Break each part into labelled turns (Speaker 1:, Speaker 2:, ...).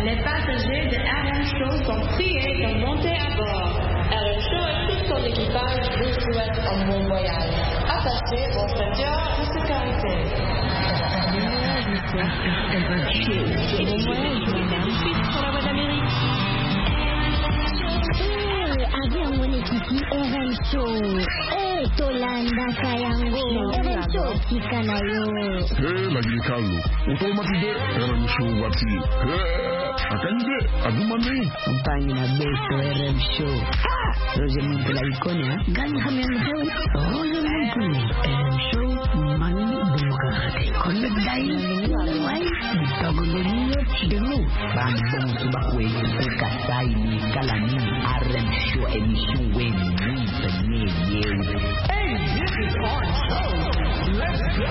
Speaker 1: Les passagers de RM Show sont priés de monter à bord. RM Show et tout son équipage vous souhaitent un bon voyage. Attachez vos ceintures de sécurité.
Speaker 2: RM Show. Bon voyage, madame. Suite sur la voie d'Amérique.
Speaker 3: Avion mwenyekiti RM Show. Tolanda Kayango. RM Show tika nayo.
Speaker 4: Lakini Carlo, utaumatize RM Show wati. Akanje, adumame.
Speaker 5: Mpangi na beso RM Show. Roger Muntula ikonia.
Speaker 3: Gani hamemheu.
Speaker 5: Roger Muntula. RM Show mani bumukakate. Konde dai. Wai. Bitogoloniyo chidemu. Bambong subakwe. Pekasai ni kalani. RM Show emission weni. Penye yewe.
Speaker 6: Hey, this is our show. Let's go.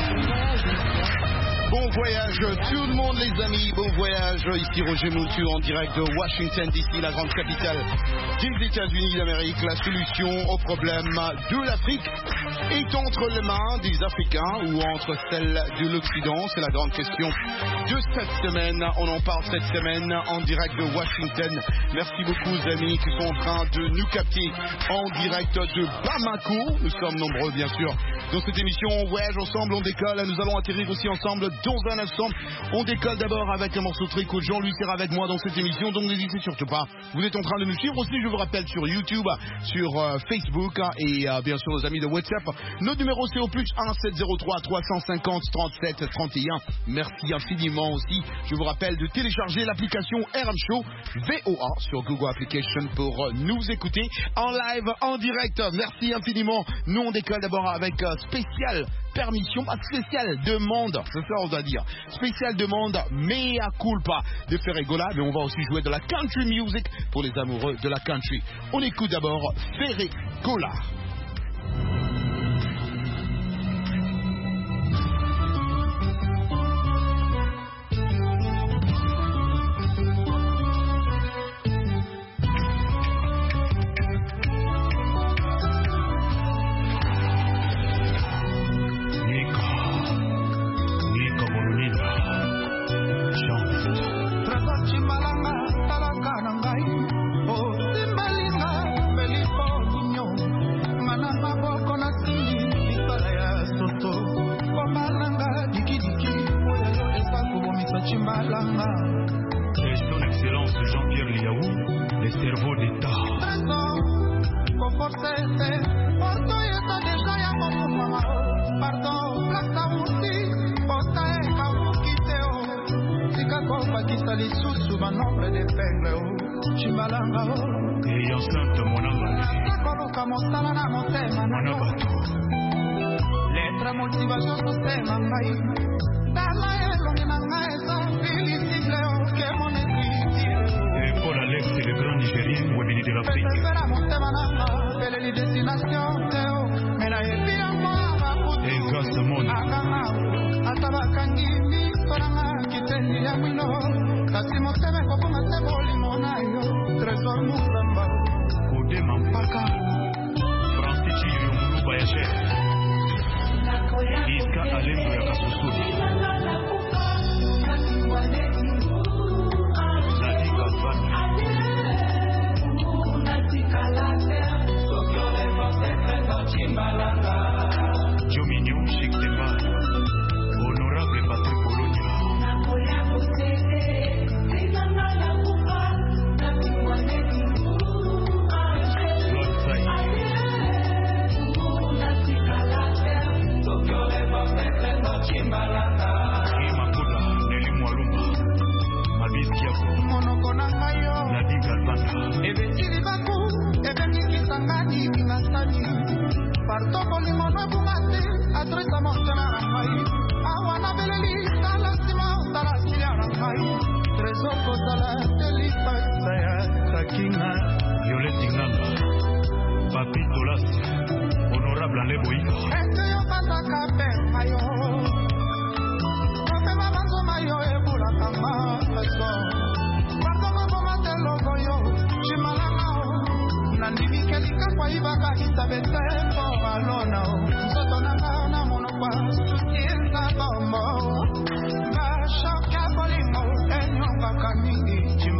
Speaker 7: Bon voyage tout le monde les amis, bon voyage, ici Roger Moutu en direct de Washington DC, la grande capitale des États-Unis d'Amérique. La solution au problème de l'Afrique est entre les mains des Africains ou entre celles de l'Occident, c'est la grande question de cette semaine. On en parle cette semaine en direct de Washington. Merci beaucoup aux amis qui sont en train de nous capter en direct de Bamako. Nous sommes nombreux bien sûr dans cette émission. On voyage ensemble, on décolle, nous allons atterrir aussi ensemble dans un instant. On décolle d'abord avec un morceau très cool. Jean-Louis sera avec moi dans cette émission, donc n'hésitez surtout pas. Vous êtes en train de nous suivre aussi, je vous rappelle, sur YouTube, sur Facebook et bien sûr aux amis de WhatsApp. Notre numéro c'est au plus 1 703 350 37 31. Merci infiniment aussi. Je vous rappelle de télécharger l'application RM Show VOA sur Google Application pour nous écouter en live, en direct. Merci infiniment. Nous on décolle d'abord avec spécial permission, pas spéciale demande, c'est ça on doit dire. Spéciale demande, mea culpa de Ferregola, mais on va aussi jouer de la country music pour les amoureux de la country. On écoute d'abord Ferregola.
Speaker 8: Son Excellence Jean-Pierre Liaou, le cerveau d'État. Et enceinte mon Manabato.
Speaker 9: Lettre motivation système ngai. Dala
Speaker 8: et Paul Alex, le grand Nigérien, ou venu de l'Afrique. Et grâce au monde. Ode Mampaka, Francis Chiyumulu Bayache, Iska Alembo ya Kasusuri. Jomignon, Chic Dema, honorable Patrick Polonia.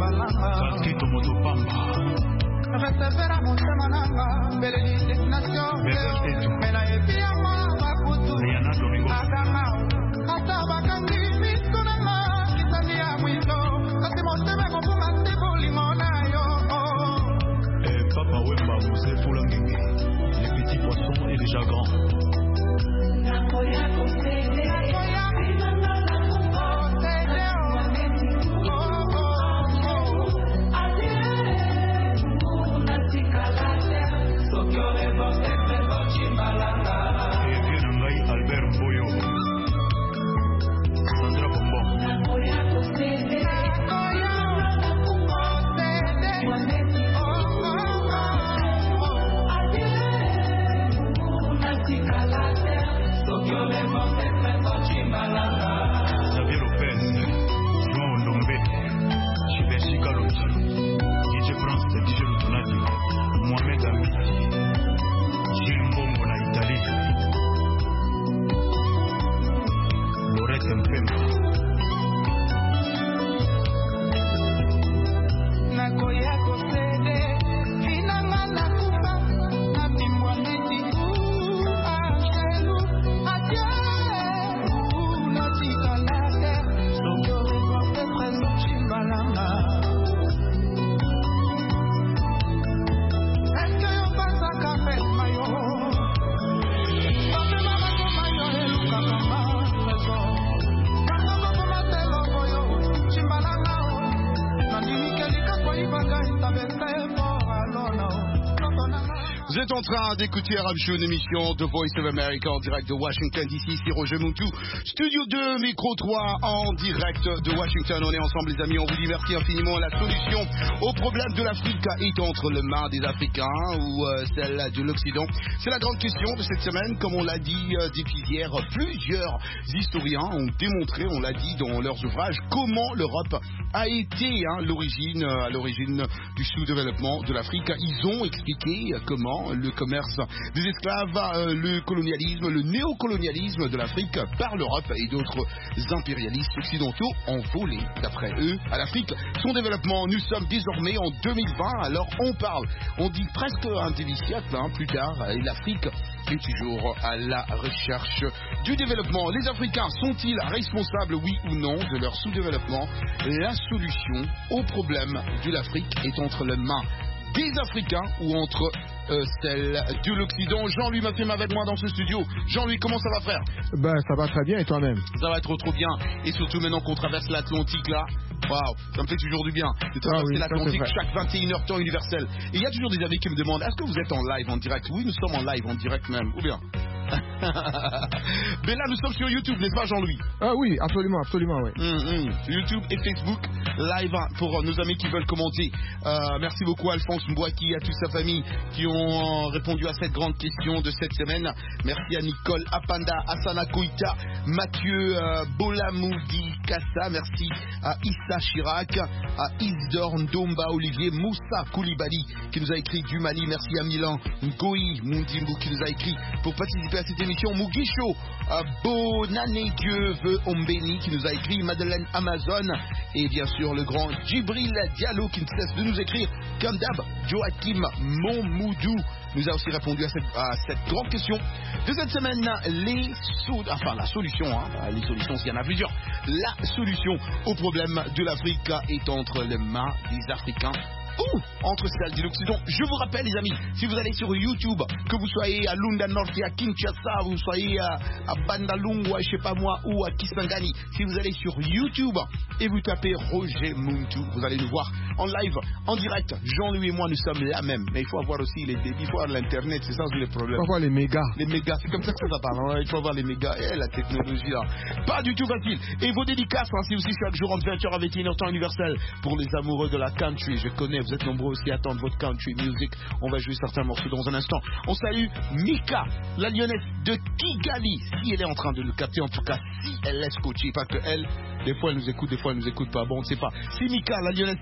Speaker 8: Balkito Motopamba.
Speaker 9: Recevera motema nanga bele di destination mena epia ma makutu akanga ata bakangi miso nanga kisani ya mwindo kasi motema kofunga ndebo limona yo
Speaker 8: Papa Wemba vous êtes pour la ngenge. Les petits poissons et les jagrants.
Speaker 9: Nakoya kosede Nakoya
Speaker 8: Albert Mboyo, Sandra Bombo. Xavier Lopez, João Ndombe, Gilbert Chikaloti, DJ France, DJ Lutonati, Mohamed Amiti, Gilles Mbongo na Italie. Lorette Mpemba.
Speaker 9: Nakoya kosede Finanga nakufa Nabimbwa netiku Angelu Adieu Natika la terre Sokore kwa petre Chimbalanga Est-ce que yo pasa café mayo Pape mama ko mayo Eluka kama Rezo Kanga mama matelo koyo Chimbalanga
Speaker 7: Vous êtes en train d'écouter Arab Show, une émission de Voice of America en direct de Washington DC. C'est Roger Muntu, Studio 2, Micro 3 en direct de Washington. On est ensemble les amis, on vous dit merci infiniment. La solution au problème de l'Afrique est entre les mains des Africains ou celle de l'Occident. C'est la grande question de cette semaine. Comme on l'a dit depuis hier, plusieurs historiens ont démontré, on l'a dit dans leurs ouvrages, comment l'Europe a été à l'origine du sous-développement de l'Afrique. Ils ont expliqué comment le commerce des esclaves, le colonialisme, le néocolonialisme de l'Afrique par l'Europe et d'autres impérialistes occidentaux ont volé, d'après eux, à l'Afrique son développement. Nous sommes désormais en 2020, alors on dit presque un demi-siècle plus tard, et l'Afrique est toujours à la recherche du développement. Les Africains sont-ils responsables, oui ou non, de leur sous-développement? La solution au problème de l'Afrique est entre les mains des Africains ou entre celle de l'Occident. Jean-Louis Mafim avec moi dans ce studio. Jean-Louis, comment ça va, frère?
Speaker 10: Ça va très bien, et toi-même?
Speaker 7: Ça va trop bien. Et surtout maintenant qu'on traverse l'Atlantique là, waouh, ça me fait toujours du bien de traverser l'Atlantique chaque 21h temps universel. Et il y a toujours des amis qui me demandent, est-ce que vous êtes en live en direct? Oui, nous sommes en live en direct même, ou bien? Mais là nous sommes sur YouTube, n'est-ce pas, Jean-Louis?
Speaker 10: Ah oui, absolument, oui.
Speaker 7: YouTube et Facebook live pour nos amis qui veulent commenter. Merci beaucoup à Alphonse Mbouaki et à toute sa famille qui ont répondu à cette grande question de cette semaine. Merci à Nicole Apanda, Asana Koïta, Mathieu Bolamoudi Kassa. Merci à Issa Chirac, à Isdor Ndomba Olivier, Moussa Koulibaly qui nous a écrit du Mali. Merci à Milan Ngoï Mundimbu qui nous a écrit pour participer à cette émission. Mugisho Bonane Dieu veut Ombeni qui nous a écrit, Madeleine Amazon et bien sûr le grand Djibril Diallo qui ne cesse de nous écrire comme d'hab. Joachim Monmoudou nous a aussi répondu à cette grande question de cette semaine. La solution, les solutions s'il y en a plusieurs, la solution au problème de l'Afrique est entre les mains des Africains ou entre celles de l'Occident. Je vous rappelle les amis, si vous allez sur YouTube, que vous soyez à Lunda Norte et à Kinshasa, vous soyez à Bandalungwa, je sais pas moi, ou à Kisangani, si vous allez sur YouTube et vous tapez Roger Muntu, vous allez nous voir en live, en direct. Jean-Louis et moi nous sommes là même, mais il faut avoir aussi les débits, il faut avoir l'internet, c'est ça le problème.
Speaker 10: Il faut avoir les mégas.
Speaker 7: Les mégas, c'est comme ça que ça parle, hein. Il faut avoir les mégas et la technologie là. Pas du tout facile. Et vos dédicaces, c'est aussi chaque jour en 20h avec 21h temps universel pour les amoureux de la country. Je connais, vous êtes nombreux aussi à attendre votre country music. On va jouer certains morceaux dans un instant. On salue Mika, la lyonnaise de Kigali. Si elle est en train de nous capter, en tout cas, si elle laisse coacher, pas que elle, des fois elle nous écoute, des fois elle nous écoute pas. Bon, on ne sait pas. Si Mika, la lyonnaise de Kigali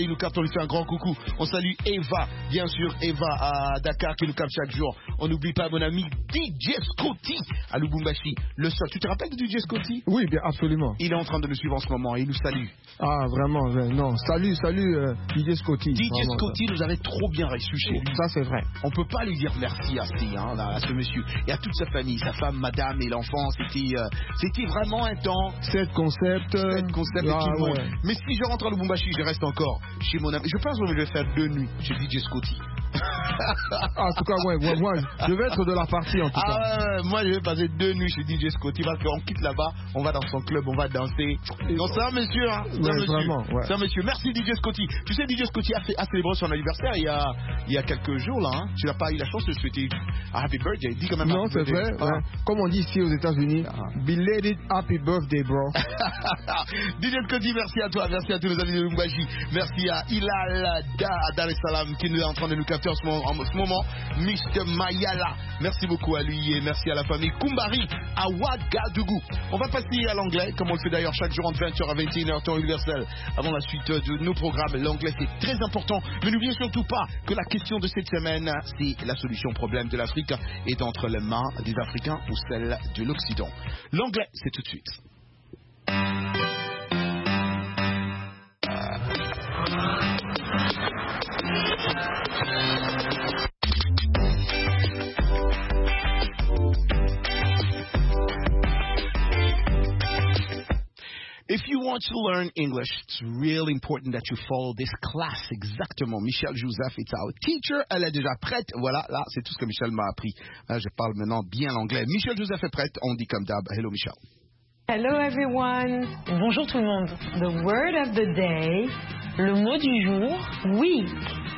Speaker 7: nous capte, on lui fait un grand coucou. On salue Eva, bien sûr, Eva à Dakar qui nous capte chaque jour. On n'oublie pas mon ami DJ Scotty à Lubumbashi. Le seul. Tu te rappelles de DJ Scotty?
Speaker 10: Oui, bien, absolument.
Speaker 7: Il est en train de nous suivre en ce moment et il nous salue.
Speaker 10: Ah, vraiment, non. Salut, DJ Scotty.
Speaker 7: DJ Scotty nous avait trop bien reçu chez lui.
Speaker 10: Ça, c'est vrai.
Speaker 7: On peut pas lui dire merci assez, à ce monsieur et à toute sa famille, sa femme, madame et l'enfant. C'était vraiment un temps.
Speaker 10: Cet concept et tout le monde.
Speaker 7: Ouais. Mais si je rentre à Lubumbashi, je reste encore chez mon ami. Je pense que je vais faire 2 nuits chez DJ Scotty.
Speaker 10: En tout cas, ouais, moi, je vais être de la partie en tout cas.
Speaker 7: Moi, je vais passer 2 nuits chez DJ Scotty parce qu'on quitte là-bas, on va dans son club, on va danser. Donc ça, monsieur,
Speaker 10: vraiment, ouais.
Speaker 7: Ça, monsieur. Merci DJ Scotty. Tu sais, DJ Scotty a célébré son anniversaire il y a quelques jours là. Tu n'as pas eu la chance de souhaiter Happy Birthday. Dis quand même.
Speaker 10: Non, c'est vrai. Ouais. Comme on dit ici aux États-Unis, belated Happy Birthday, bro.
Speaker 7: DJ Scotty, merci à toi, merci à tous les amis de Lubumbashi. Merci à Ilal Dar es Salaam qui est en train de nous capter en ce moment. Mr. Mayala, merci beaucoup à lui et merci à la famille Kumbari à Ouagadougou. On va passer à l'anglais, comme on le fait d'ailleurs chaque jour entre 20h à 21h, temps universel. Avant la suite de nos programmes, l'anglais c'est très important. Mais n'oubliez surtout pas que la question de cette semaine, c'est la solution au problème de l'Afrique est entre les mains des Africains ou celle de l'Occident. L'anglais, c'est tout de suite. If you want to learn English, it's really important that you follow this class. Exactement. Michel Joseph est our teacher. Elle est déjà prête. Voilà, là, c'est tout ce que Michel m'a appris. Je parle maintenant bien l'anglais. Michel Joseph est prête. On dit comme d'hab. Hello, Michel.
Speaker 11: Hello, everyone. Bonjour tout le monde. The word of the day, le mot du jour, weak.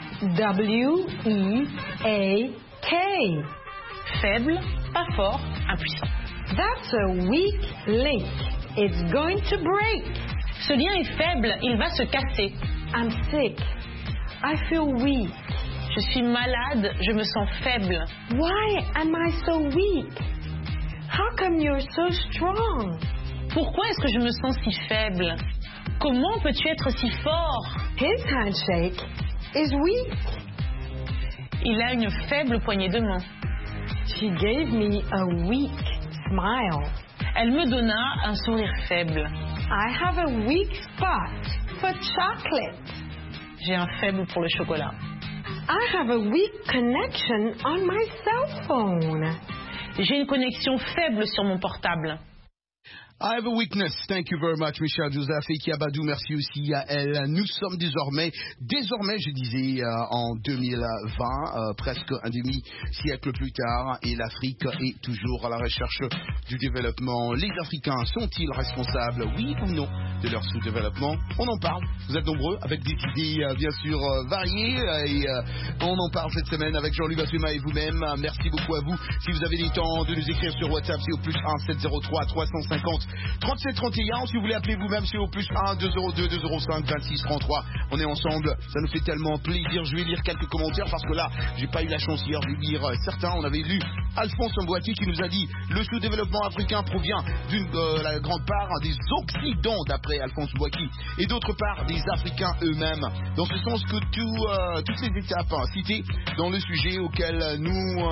Speaker 11: W-E-A-K. Faible, pas fort, impuissant. That's a weak link. It's going to break. Ce lien est faible, il va se casser. I'm sick. I feel weak. Je suis malade, je me sens faible. Why am I so weak? How come you're so strong? Pourquoi est-ce que je me sens si faible? Comment peux-tu être si fort? His handshake is weak. Il a une faible poignée de main. She gave me a weak smile. Elle me donna un sourire faible. I have a weak spot for chocolate. J'ai un faible pour le chocolat. I have a weak connection on my cell phone. J'ai une connexion faible sur mon portable.
Speaker 7: I have a weakness. Thank you very much, Michel Joseph. Et Kiabadou, merci aussi à elle. Nous sommes désormais, je disais, en 2020, presque un demi-siècle plus tard, et l'Afrique est toujours à la recherche du développement. Les Africains sont-ils responsables, oui ou non, de leur sous-développement? On en parle. Vous êtes nombreux avec des idées, bien sûr, variées. Et on en parle cette semaine avec Jean-Luc Assuma et vous-même. Merci beaucoup à vous. Si vous avez des temps de nous écrire sur WhatsApp, c'est au plus 1 703 350 3731. Si vous voulez appeler vous-même, c'est au plus 1 202 205 26 33. On est ensemble, ça nous fait tellement plaisir. Je vais lire quelques commentaires parce que là, j'ai pas eu la chance hier de lire certains. On avait lu Alphonse Mboati qui nous a dit le sous-développement africain provient la grande part des Occidents, d'après Alphonse Mboati, et d'autre part des Africains eux-mêmes. Dans ce sens que toutes les étapes citées dans le sujet auquel nous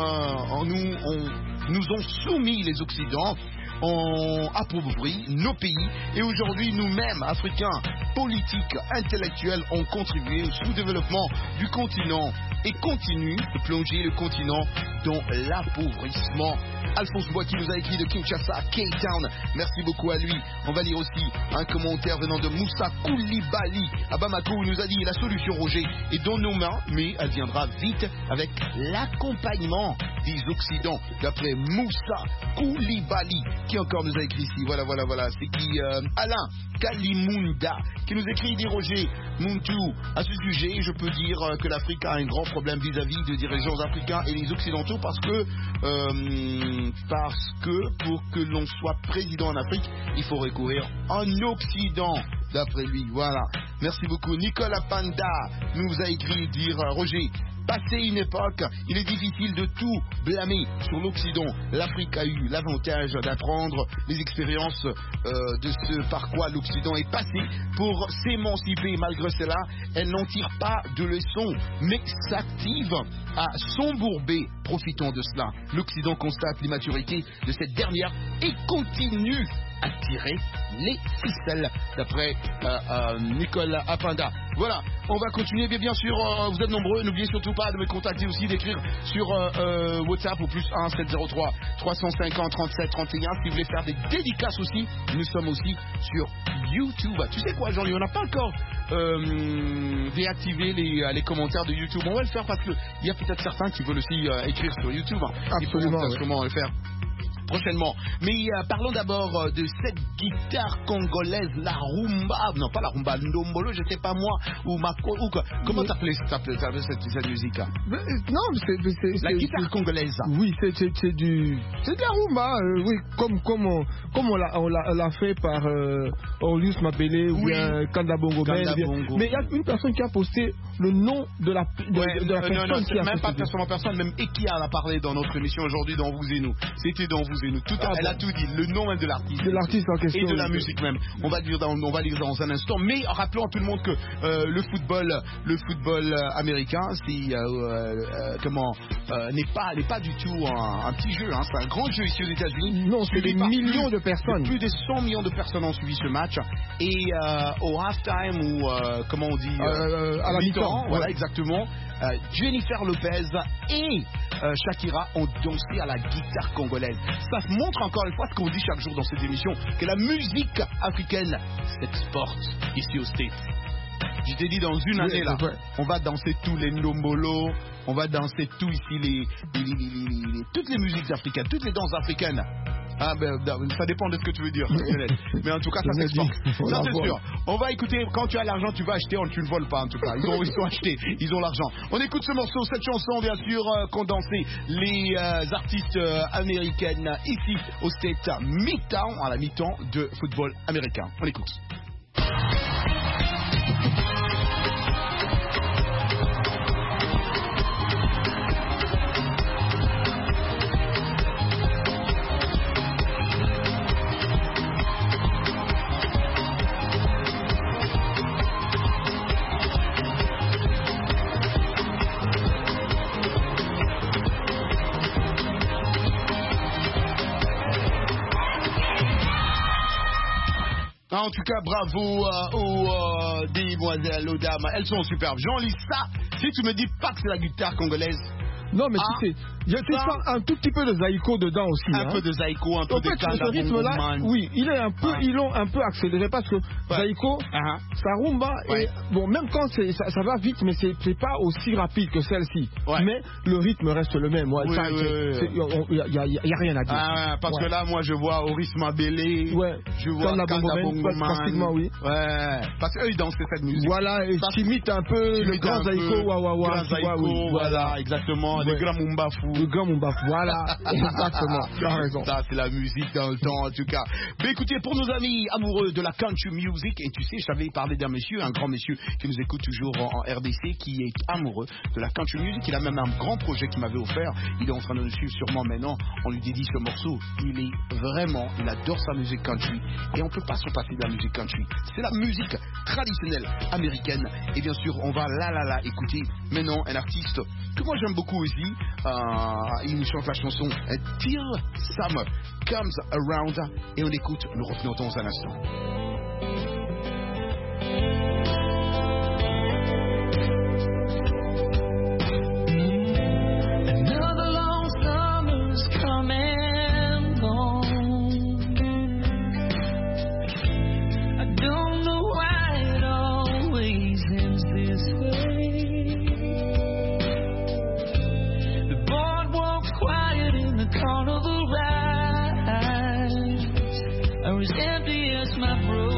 Speaker 7: ont soumis les Occidents ont appauvri nos pays, et aujourd'hui nous-mêmes, Africains, politiques, intellectuels, ont contribué au sous-développement du continent et continuent de plonger le continent dans l'appauvrissement. Alphonse Bois qui nous a écrit de Kinshasa à K-Town, merci beaucoup à lui. On va lire aussi un commentaire venant de Moussa Koulibaly à Bamako, où il nous a dit la solution, Roger, est dans nos mains, mais elle viendra vite avec l'accompagnement des Occidents, d'après Moussa Koulibaly, qui encore nous a écrit ici. Voilà, c'est qui Alain Kalimunda qui nous écrit, dit Roger Muntu, à ce sujet, je peux dire que l'Afrique a un grand problème vis-à-vis des dirigeants africains et les Occidentaux parce que pour que l'on soit président en Afrique, il faut recourir en Occident, d'après lui. Voilà. Merci beaucoup. Nicolas Panda nous a écrit dire Roger, passé une époque. Il est difficile de tout blâmer sur l'Occident. L'Afrique a eu l'avantage d'apprendre les expériences de ce par quoi l'Occident est passé pour s'émanciper. Malgré cela, elle n'en tire pas de leçons, mais s'active à s'embourber. Profitons de cela. L'Occident constate l'immaturité de cette dernière et continue à tirer les ficelles, d'après Nicolas Apanda. Voilà, on va continuer, mais bien sûr, vous êtes nombreux, n'oubliez surtout pas de me contacter aussi, d'écrire sur WhatsApp au plus 1 703 350 37 31, si vous voulez faire des dédicaces aussi. Nous sommes aussi sur YouTube. Tu sais quoi, Jean-Louis, on n'a pas encore déactivé les commentaires de YouTube. On va le faire parce qu'il y a peut-être certains qui veulent aussi écrire sur YouTube.
Speaker 10: Absolument,
Speaker 7: il faut comment le faire prochainement. Mais parlons d'abord de cette guitare congolaise, la rumba, non pas la rumba, ndombolo, je sais pas moi, ou mako, ou quoi. Comment t'appelais cette musique?
Speaker 10: Non, c'est
Speaker 7: la guitare congolaise.
Speaker 10: Oui, c'est de la rumba, oui, comme on l'a fait par Orius Mabele ou bien Kanda Bongo. Mais il y a une personne qui a posté le nom de la personne qui a
Speaker 7: même pas
Speaker 10: posté.
Speaker 7: personne, même Ekia en a parlé dans notre émission aujourd'hui dans Vous et Nous. C'était dans Vous et Nous. Elle a tout dit, le nom même de l'artiste.
Speaker 10: De l'artiste en question.
Speaker 7: Et de la musique même. On va lire dans un instant. Mais rappelons à tout le monde que le football américain, n'est pas du tout un petit jeu. Hein. C'est un grand jeu ici aux États-Unis.
Speaker 10: Non, c'est des millions de personnes.
Speaker 7: Plus de 100 millions de personnes ont suivi ce match. Et au halftime, ou comment on dit
Speaker 10: à la mi-temps.
Speaker 7: Voilà, exactement. Jennifer Lopez et Shakira ont dansé à la guitare congolaise. Ça montre encore une fois ce qu'on dit chaque jour dans cette émission, que la musique africaine s'exporte ici au States. Je t'ai dit, dans une année là, on va danser tous les ndombolo, on va danser tout ici, toutes les musiques africaines, toutes les danses africaines. Ah ben, ça dépend de ce que tu veux dire, mais en tout cas ça s'exporte. Ça c'est sûr. On va écouter, quand tu as l'argent tu vas acheter, tu ne voles pas en tout cas. Ils ont acheté, ils ont l'argent. On écoute ce morceau, cette chanson bien sûr, condensée les artistes américaines ici au State, mi-temps, à la mi-temps de football américain. On écoute. En tout cas, bravo aux demoiselles, aux dames. Elles sont superbes. Jean-Lis, ça, si tu me dis pas que c'est la guitare congolaise.
Speaker 10: Non, mais tu sais, il y a un tout petit peu de zaïko dedans aussi.
Speaker 7: Un peu de zaïko, un peu de kanda.
Speaker 10: Ce rythme-là, oui, ils l'ont un peu accéléré parce que zaïko, ça rumba, et bon, même quand ça va vite, mais c'est pas aussi rapide que celle-ci. Ouais. Mais le rythme reste le même. Il n'y a rien à dire.
Speaker 7: Parce que là, moi, je vois Oris Mabele, je vois Kanda Bongo,
Speaker 10: pratiquement, oui.
Speaker 7: Ouais, parce qu'eux, ils dansent cette musique.
Speaker 10: Voilà, et tu imites un peu le grand zaïko,
Speaker 7: voilà, exactement. Le grand Mumbafu.
Speaker 10: Le grand Mumbafu, voilà. Exactement. Tu as raison.
Speaker 7: Ça, c'est la musique dans le temps, en tout cas. Mais écoutez, pour nos amis amoureux de la country music, et tu sais, j'avais parlé d'un monsieur, un grand monsieur qui nous écoute toujours en RDC, qui est amoureux de la country music. Il a même un grand projet qu'il m'avait offert. Il est en train de nous suivre sûrement maintenant. On lui dédie ce morceau. Il adore sa musique country. Et on ne peut pas s'en passer de la musique country. C'est la musique traditionnelle américaine. Et bien sûr, on va là écouter maintenant un artiste que moi j'aime beaucoup aussi. Il nous chante la chanson Till Summer Comes Around. Et on écoute, nous revenons dans un instant.
Speaker 12: Another long summer's come and gone. I don't know why it always ends this way. The boardwalk's quiet and the carnival rides are as empty as my broken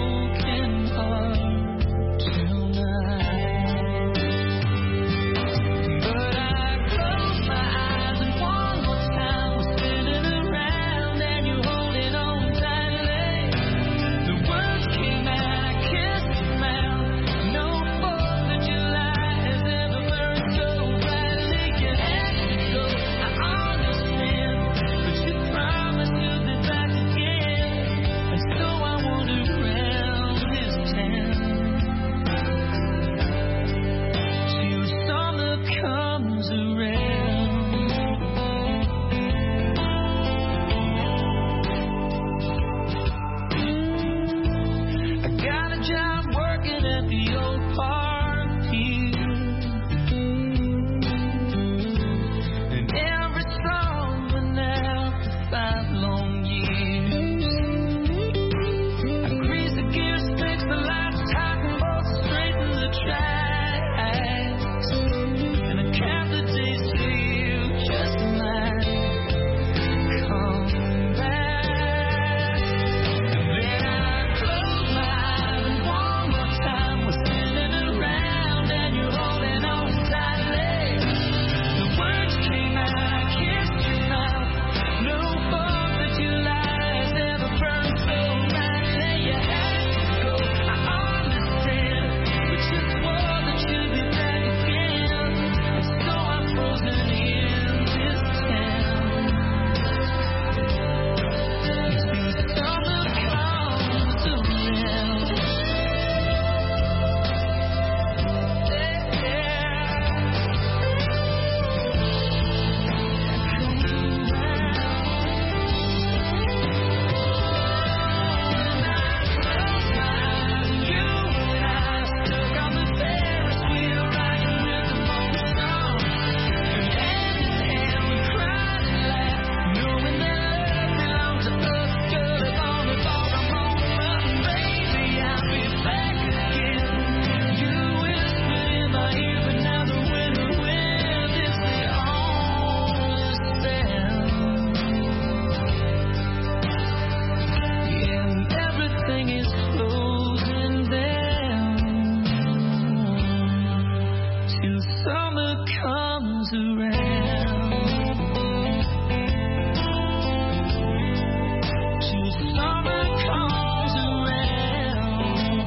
Speaker 12: till summer comes around. Till summer comes around.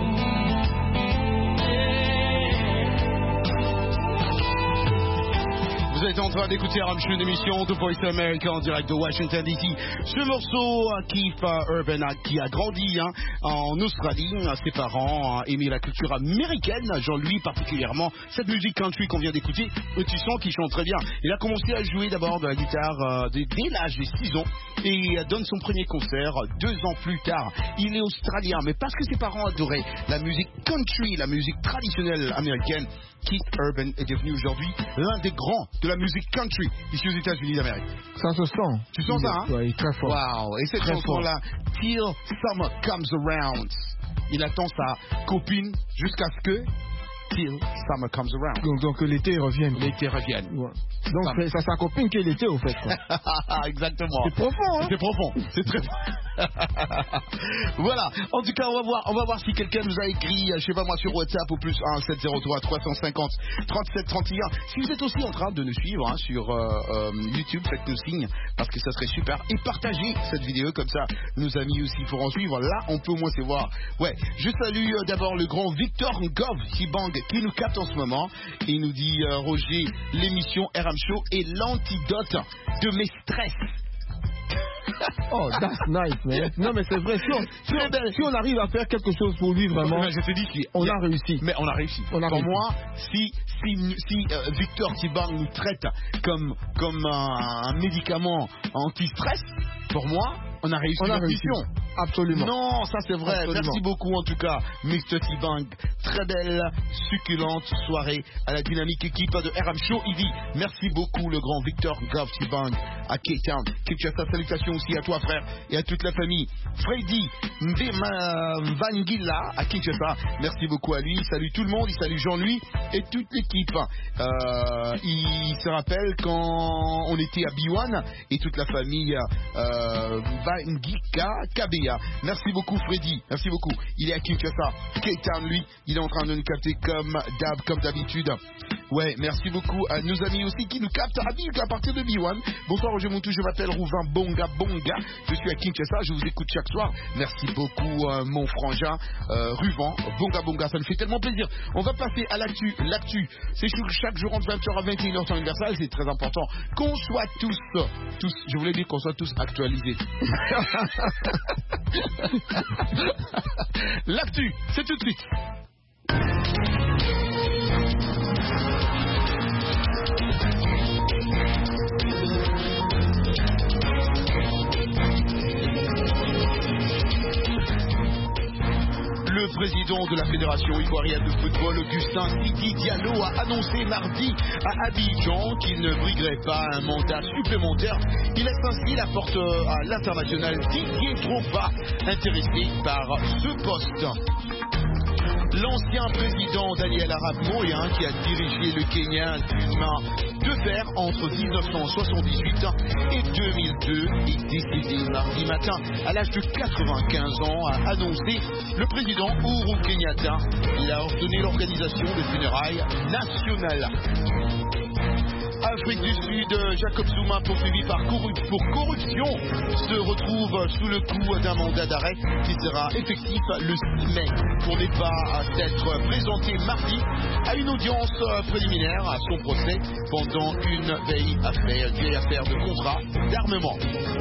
Speaker 7: Vous êtes en train d'écouter Aram Show, une émission de Voice America en direct de Washington DC. Ce morceau, Keith Urban, qui a grandi en Australie, ses parents aimaient la culture américaine, Jean-Louis particulièrement. Cette musique country qu'on vient d'écouter, tu sens qu'il chante très bien. Il a commencé à jouer d'abord de la guitare dès l'âge de 6 ans et donne son premier concert 2 ans plus tard. Il est australien, mais parce que ses parents adoraient la musique country, la musique traditionnelle américaine, Keith Urban est devenu aujourd'hui l'un des grands de la musique country ici aux États-Unis d'Amérique.
Speaker 10: Ça se sent.
Speaker 7: Tu sens ça, hein?
Speaker 10: Oui, très fort.
Speaker 7: Wow. Et cette chanson-là, Till Summer Comes Around, il attend sa copine jusqu'à ce que Till Summer Comes Around.
Speaker 10: Donc l'été revienne.
Speaker 7: L'été revienne.
Speaker 10: Ouais. Donc c'est sa copine qui est l'été au fait.
Speaker 7: Exactement.
Speaker 10: C'est profond, hein?
Speaker 7: C'est profond. C'est très. Voilà. En tout cas, on va voir si quelqu'un nous a écrit, je sais pas moi, sur WhatsApp au plus 1 703 350 37 31. Si vous êtes aussi en train de nous suivre sur YouTube, faites-nous signe parce que ça serait super. Et partagez cette vidéo comme ça, nos amis aussi pourront suivre. Là, on peut au moins se voir. Ouais. Je salue d'abord le grand Victor Gov Sibang qui nous capte en ce moment. Il nous dit Roger, l'émission Aram Show est l'antidote de mes stress.
Speaker 10: Oh, that's nice, man. Non, mais c'est vrai. Si on arrive à faire quelque chose pour lui, vraiment,
Speaker 7: je te dis
Speaker 10: on a réussi.
Speaker 7: Mais on a réussi. Pour moi, si Victor Sibang nous traite comme un médicament anti-stress, pour moi, on a réussi notre mission.
Speaker 10: Absolument.
Speaker 7: Non, ça c'est vrai.
Speaker 10: Absolument.
Speaker 7: Merci beaucoup en tout cas, Mr. T-Bang. Très belle, succulente soirée à la dynamique équipe de Aram Show. Il dit merci beaucoup le grand Victor Gov T-Bang à Cape Town. Kinshasa, salutations aussi à toi frère et à toute la famille. Freddy Mvangila à Kinshasa. Merci beaucoup à lui. Il salue tout le monde. Il salue Jean-Louis et toute l'équipe. Il se rappelle quand on était à B1 et toute la famille Vangika Kabea. Merci beaucoup Freddy, merci beaucoup. Il est à Kinshasa, Cape Town lui, il est en train de nous capter comme d'habitude. Ouais, merci beaucoup à nos amis aussi qui nous captent à partir de B1. Bonsoir Roger Moutou, je m'appelle Rouvain Bonga. Je suis à Kinshasa, je vous écoute chaque soir. Merci beaucoup mon frangin Ruvan Bonga, ça me fait tellement plaisir. On va passer à l'actu. L'actu, c'est chaque jour entre 20h à 21h temps universel, c'est très important qu'on soit tous, je voulais dire qu'on soit tous actualisés. L'actu, c'est tout de suite. Le président de la Fédération ivoirienne de football, Augustin Sidi Diallo, a annoncé mardi à Abidjan qu'il ne briguerait pas un mandat supplémentaire. Il laisse ainsi la porte à l'international Didier Drogba, intéressé par ce poste. L'ancien président Daniel Arap Moi, qui a dirigé le Kenya d'une main de fer entre 1978 et 2002, est décédé mardi matin à l'âge de 95 ans, a annoncé le président Uhuru Kenyatta. Il a ordonné l'organisation de funérailles nationales. Afrique du Sud, Jacob Zuma, poursuivi pour corruption, se retrouve sous le coup d'un mandat d'arrêt qui sera effectif le 6 mai pour ne pas s'être présenté mardi à une audience préliminaire à son procès pendant une vieille affaire de contrat d'armement.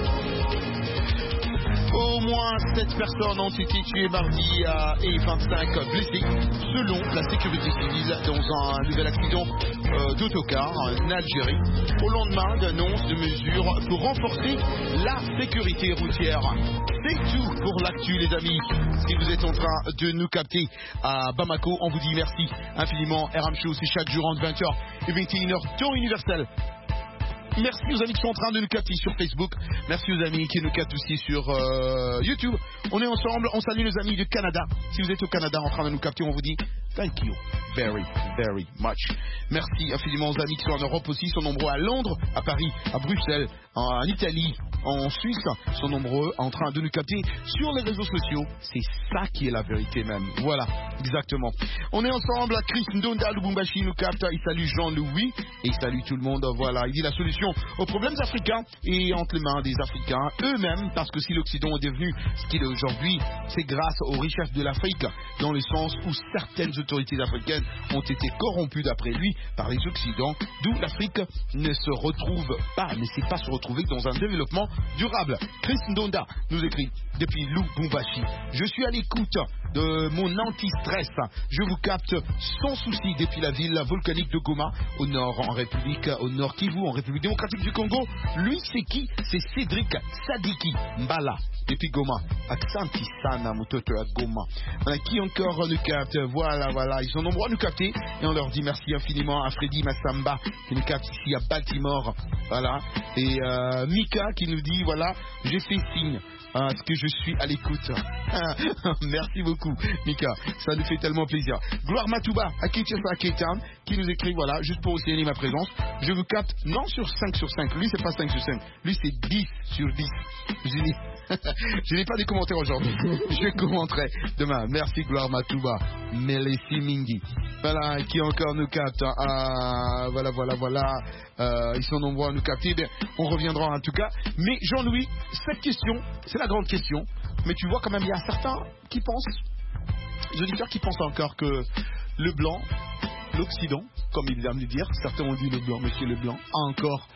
Speaker 7: Au moins 7 personnes ont été tuées mardi et 25 blessées, selon la sécurité civile, dans un nouvel accident d'autocar en Algérie, au lendemain d'annonce de mesures pour renforcer la sécurité routière. C'est tout pour l'actu, les amis. Si vous êtes en train de nous capter à Bamako, on vous dit merci infiniment. Aram Show, c'est chaque jour entre 20h et 21h, temps universel. Merci aux amis qui sont en train de nous capter sur Facebook. Merci aux amis qui nous captent aussi sur YouTube. On est ensemble. On salue nos amis du Canada. Si vous êtes au Canada en train de nous capter, on vous dit thank you very, very much. Merci infiniment aux amis qui sont en Europe aussi. Ils sont nombreux à Londres, à Paris, à Bruxelles, en Italie, en Suisse sont nombreux en train de nous capter sur les réseaux sociaux. C'est ça qui est la vérité même. Voilà, exactement. On est ensemble. Chris Ndonda Lubumbashi nous capte. Il salue Jean-Louis et il salue tout le monde. Voilà, il dit la solution aux problèmes africains est entre les mains des Africains eux-mêmes, parce que si l'Occident est devenu ce qu'il est aujourd'hui, c'est grâce aux richesses de l'Afrique, dans le sens où certaines autorités africaines ont été corrompues d'après lui par les Occidents, d'où l'Afrique ne se retrouve pas, ne sait pas se retrouver dans un développement durable. Chris Ndonda nous écrit depuis Lubumbashi. Je suis à l'écoute de mon anti-stress. Je vous capte sans souci depuis la ville volcanique de Goma, au nord Kivu, en République démocratique du Congo. Lui, c'est qui? C'est Cédric Sadiki Mbala, depuis Goma. Aksanti sana mutoto à Goma. Qui encore nous capte? Voilà. Ils sont nombreux à nous capter. Et on leur dit merci infiniment à Freddy Massamba, qui nous capte ici à Baltimore. Voilà. Et Mika qui nous dit, voilà, j'ai fait signe. Parce que je suis à l'écoute. Merci beaucoup, Mika. Ça nous fait tellement plaisir. Gloire Matouba, à K-Town, qui nous écrit, voilà, juste pour signaler ma présence. Je vous capte, non sur 5 sur 5. Lui, c'est pas 5 sur 5. Lui, c'est 10 sur 10. Je n'ai pas de commentaires aujourd'hui. Je commenterai demain. Merci, Gloire Matouba. Melessi Mingi. Voilà, qui encore nous capte. Voilà. Ils sont nombreux à nous capter. Bien, on reviendra en tout cas. Mais Jean-Louis, cette question, c'est la grande question. Mais tu vois quand même, il y a certains qui pensent, les auditeurs qui pensent encore que le blanc, l'Occident, comme il vient de le dire, certains ont dit le blanc, monsieur le blanc, a encore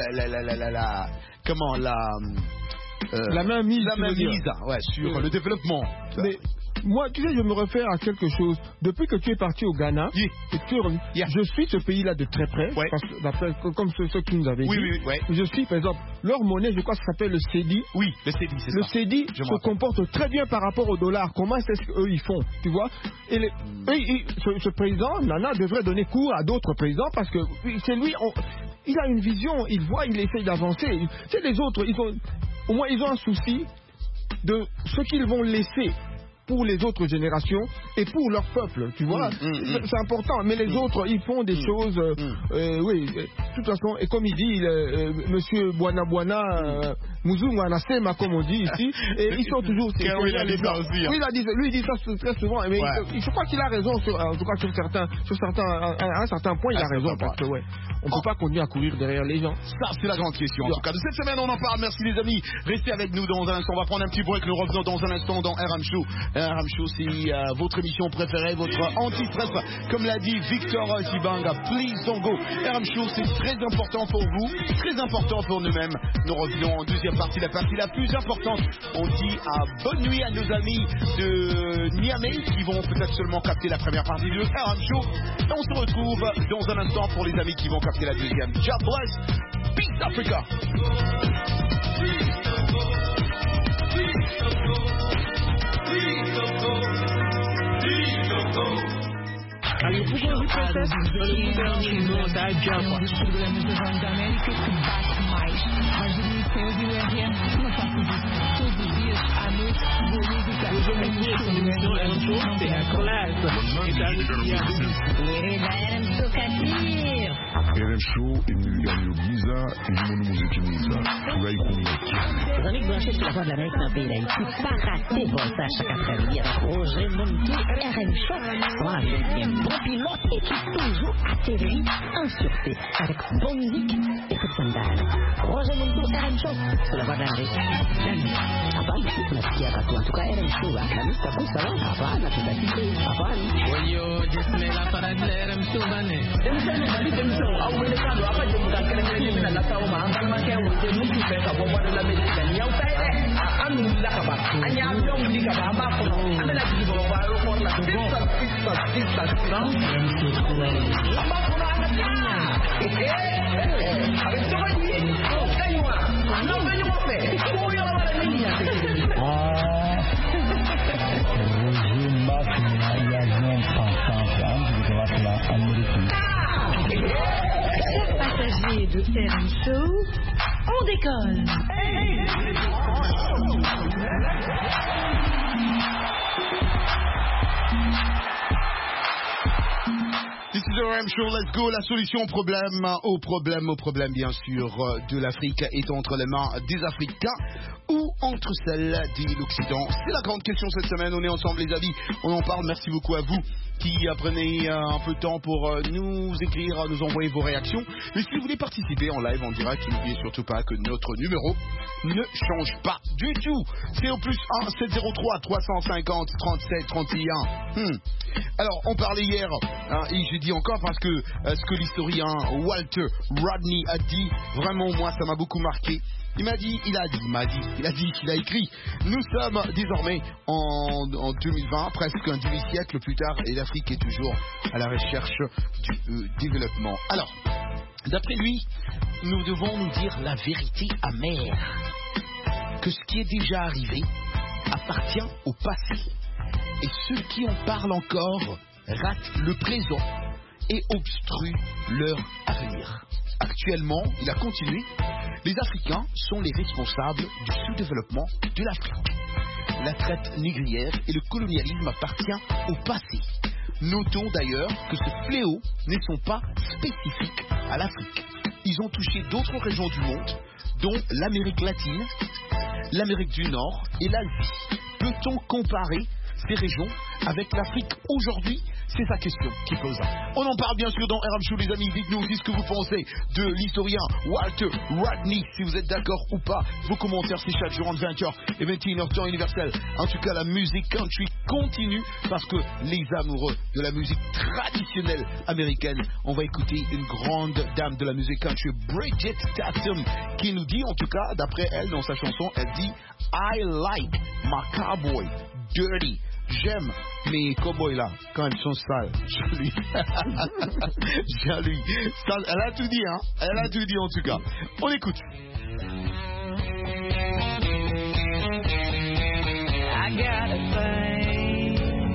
Speaker 10: la main mise
Speaker 7: sur le développement.
Speaker 10: Mais moi, tu sais, je me réfère à quelque chose. Depuis que tu es parti au Ghana, je suis ce pays-là de très près, parce que, comme ceux qui nous avaient dit. Je suis, par exemple, leur monnaie, je crois que ça s'appelle le CEDI.
Speaker 7: Oui, le CEDI, c'est ça.
Speaker 10: Le CEDI se comporte très bien par rapport au dollar. Comment est-ce qu'eux ils font, tu vois? Et ce président, Nana, devrait donner cours à d'autres présidents, parce que c'est lui, il a une vision, il voit, il essaye d'avancer. C'est les autres, au moins ils ont un souci de ce qu'ils vont laisser pour les autres générations et pour leur peuple, tu vois. C'est important, mais les autres, ils font des choses, oui, de toute façon, et comme il dit, monsieur Bwana Muzungu Anasema, comme on dit ici, et ils sont toujours...
Speaker 7: Oui,
Speaker 10: lui, il dit ça très souvent, mais je crois qu'il a raison, en tout cas à un certain point, il a raison, parce que, on ne peut pas continuer à courir derrière les gens.
Speaker 7: Ça, c'est la grande question. En tout cas, de cette semaine, on en parle. Merci les amis. Restez avec nous dans un instant. On va prendre un petit break. Nous revenons dans un instant dans RM Show. RM Show, c'est votre émission préférée, votre anti-stress. Comme l'a dit Victor Tibanga, please don't go. RM Show, c'est très important pour vous, très important pour nous-mêmes. Nous revenons en deuxième partie, la partie la plus importante. On dit bonne nuit à nos amis de Niamey qui vont peut-être seulement capter la première partie de RM Show. Et on se retrouve dans un instant pour les amis qui vont capter la deuxième. God bless. Peace Africa.
Speaker 2: Aí o povo processo os problemas da América que bate mais. Mas o Ministério do IRM não faço isso. Todos os dias, à noite, boa música.
Speaker 4: RM Show imiliyoni giza ilimono muzikimiza turayikumbuka.
Speaker 5: Véronique Blanchet sur la voix de l'Amérique dans le pays d'Haïti. Pas rater ça chaque après-midi avec Roger Montou, RM Show. Voilà, un bon pilote et qui toujours atterrit en sûreté avec bonne musique et coup de sandal. Roger Montou, RM Show sur la voix de l'Amérique. Hapana, tunasikia watu en tout cas RM Show. La musique ça pousse ça va. Hapana, tutasikia. Hapana.
Speaker 12: Oyo, jisme la parade de RM Show bane.
Speaker 2: Passagers de RM Show, on décolle.
Speaker 7: This is the RM Show, let's go. La solution au problème bien sûr de l'Afrique est entre les mains des Africains ou entre celles de l'Occident. C'est la grande question cette semaine, on est ensemble les amis, on en parle, merci beaucoup à vous qui prenez un peu de temps pour nous écrire, nous envoyer vos réactions. Mais si vous voulez participer en live, en direct, n'oubliez surtout pas que notre numéro ne change pas du tout. C'est au plus 1 703 350 37 31. Alors, on parlait hier, et j'ai dit encore parce que ce que l'historien Walter Rodney a dit, vraiment moi ça m'a beaucoup marqué. Il a écrit, nous sommes désormais en 2020, presque un demi-siècle plus tard, et l'Afrique est toujours à la recherche du développement. Alors, d'après lui, nous devons nous dire la vérité amère, que ce qui est déjà arrivé appartient au passé, et ceux qui en parlent encore ratent le présent et obstruent leur avenir. Actuellement, il a continué, les Africains sont les responsables du sous-développement de l'Afrique. La traite négrière et le colonialisme appartiennent au passé. Notons d'ailleurs que ces fléaux ne sont pas spécifiques à l'Afrique. Ils ont touché d'autres régions du monde, dont l'Amérique latine, l'Amérique du Nord et l'Asie. Peut-on comparer ces régions avec l'Afrique aujourd'hui? C'est sa question qui pose. On en parle bien sûr dans RM Show les amis. Dites-nous aussi ce que vous pensez de l'historien Walter Rodney. Si vous êtes d'accord ou pas, vos commentaires s'échappent durant 20h et 21h temps universel. En tout cas la musique country continue parce que les amoureux de la musique traditionnelle américaine, on va écouter une grande dame de la musique country, Bridget Tatum, qui nous dit, en tout cas d'après elle dans sa chanson, elle dit I like my cowboy dirty. J'aime mes cowboys là, quand ils sont sales. Joli. Joli. Elle a tout dit, hein. Elle a tout dit en tout cas. On écoute.
Speaker 12: I got a thing,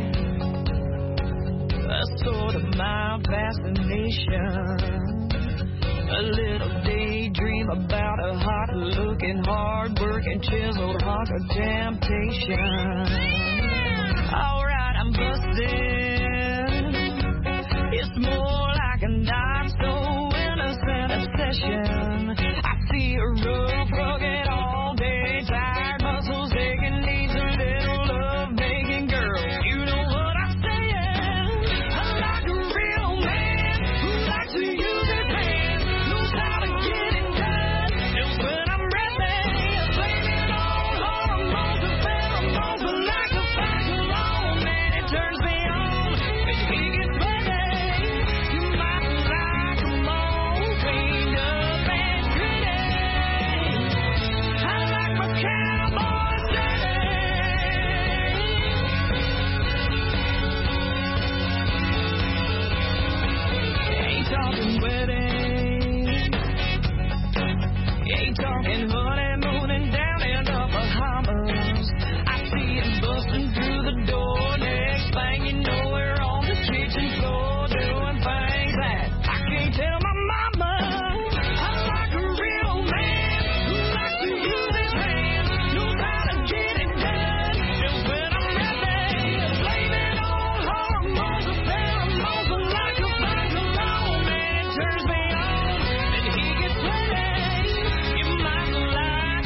Speaker 12: a sort of my fascination, a little daydream about a hot-looking, hard-working, chiseled hunk of temptation. Alright, I'm busted. It's more like a not so innocent obsession. I see a rough, rugged, all day, tired muscles aching, needs a little love making girl. You know what I'm saying? I like a real man who likes to use his hands, knows how to get it done. Just when I'm ready, blame it on hormones and pheromones, but like a fire. Turns me on, and he gets ready. You might like him all cleaned up and gritty. I like my cowboy dirty. Ain't talking wedding, ain't talking honeymooning down in the Bahamas. I see him busting through the door. Thing, you know we're on the kitchen floor doing things that I can't tell my mama. I like a real man who likes to use his hands, knows how to get it done. And when I'm ready, blame it on hormones and pheromones, but like a fire cologne, man, it turns me on, and he gets ready. You might like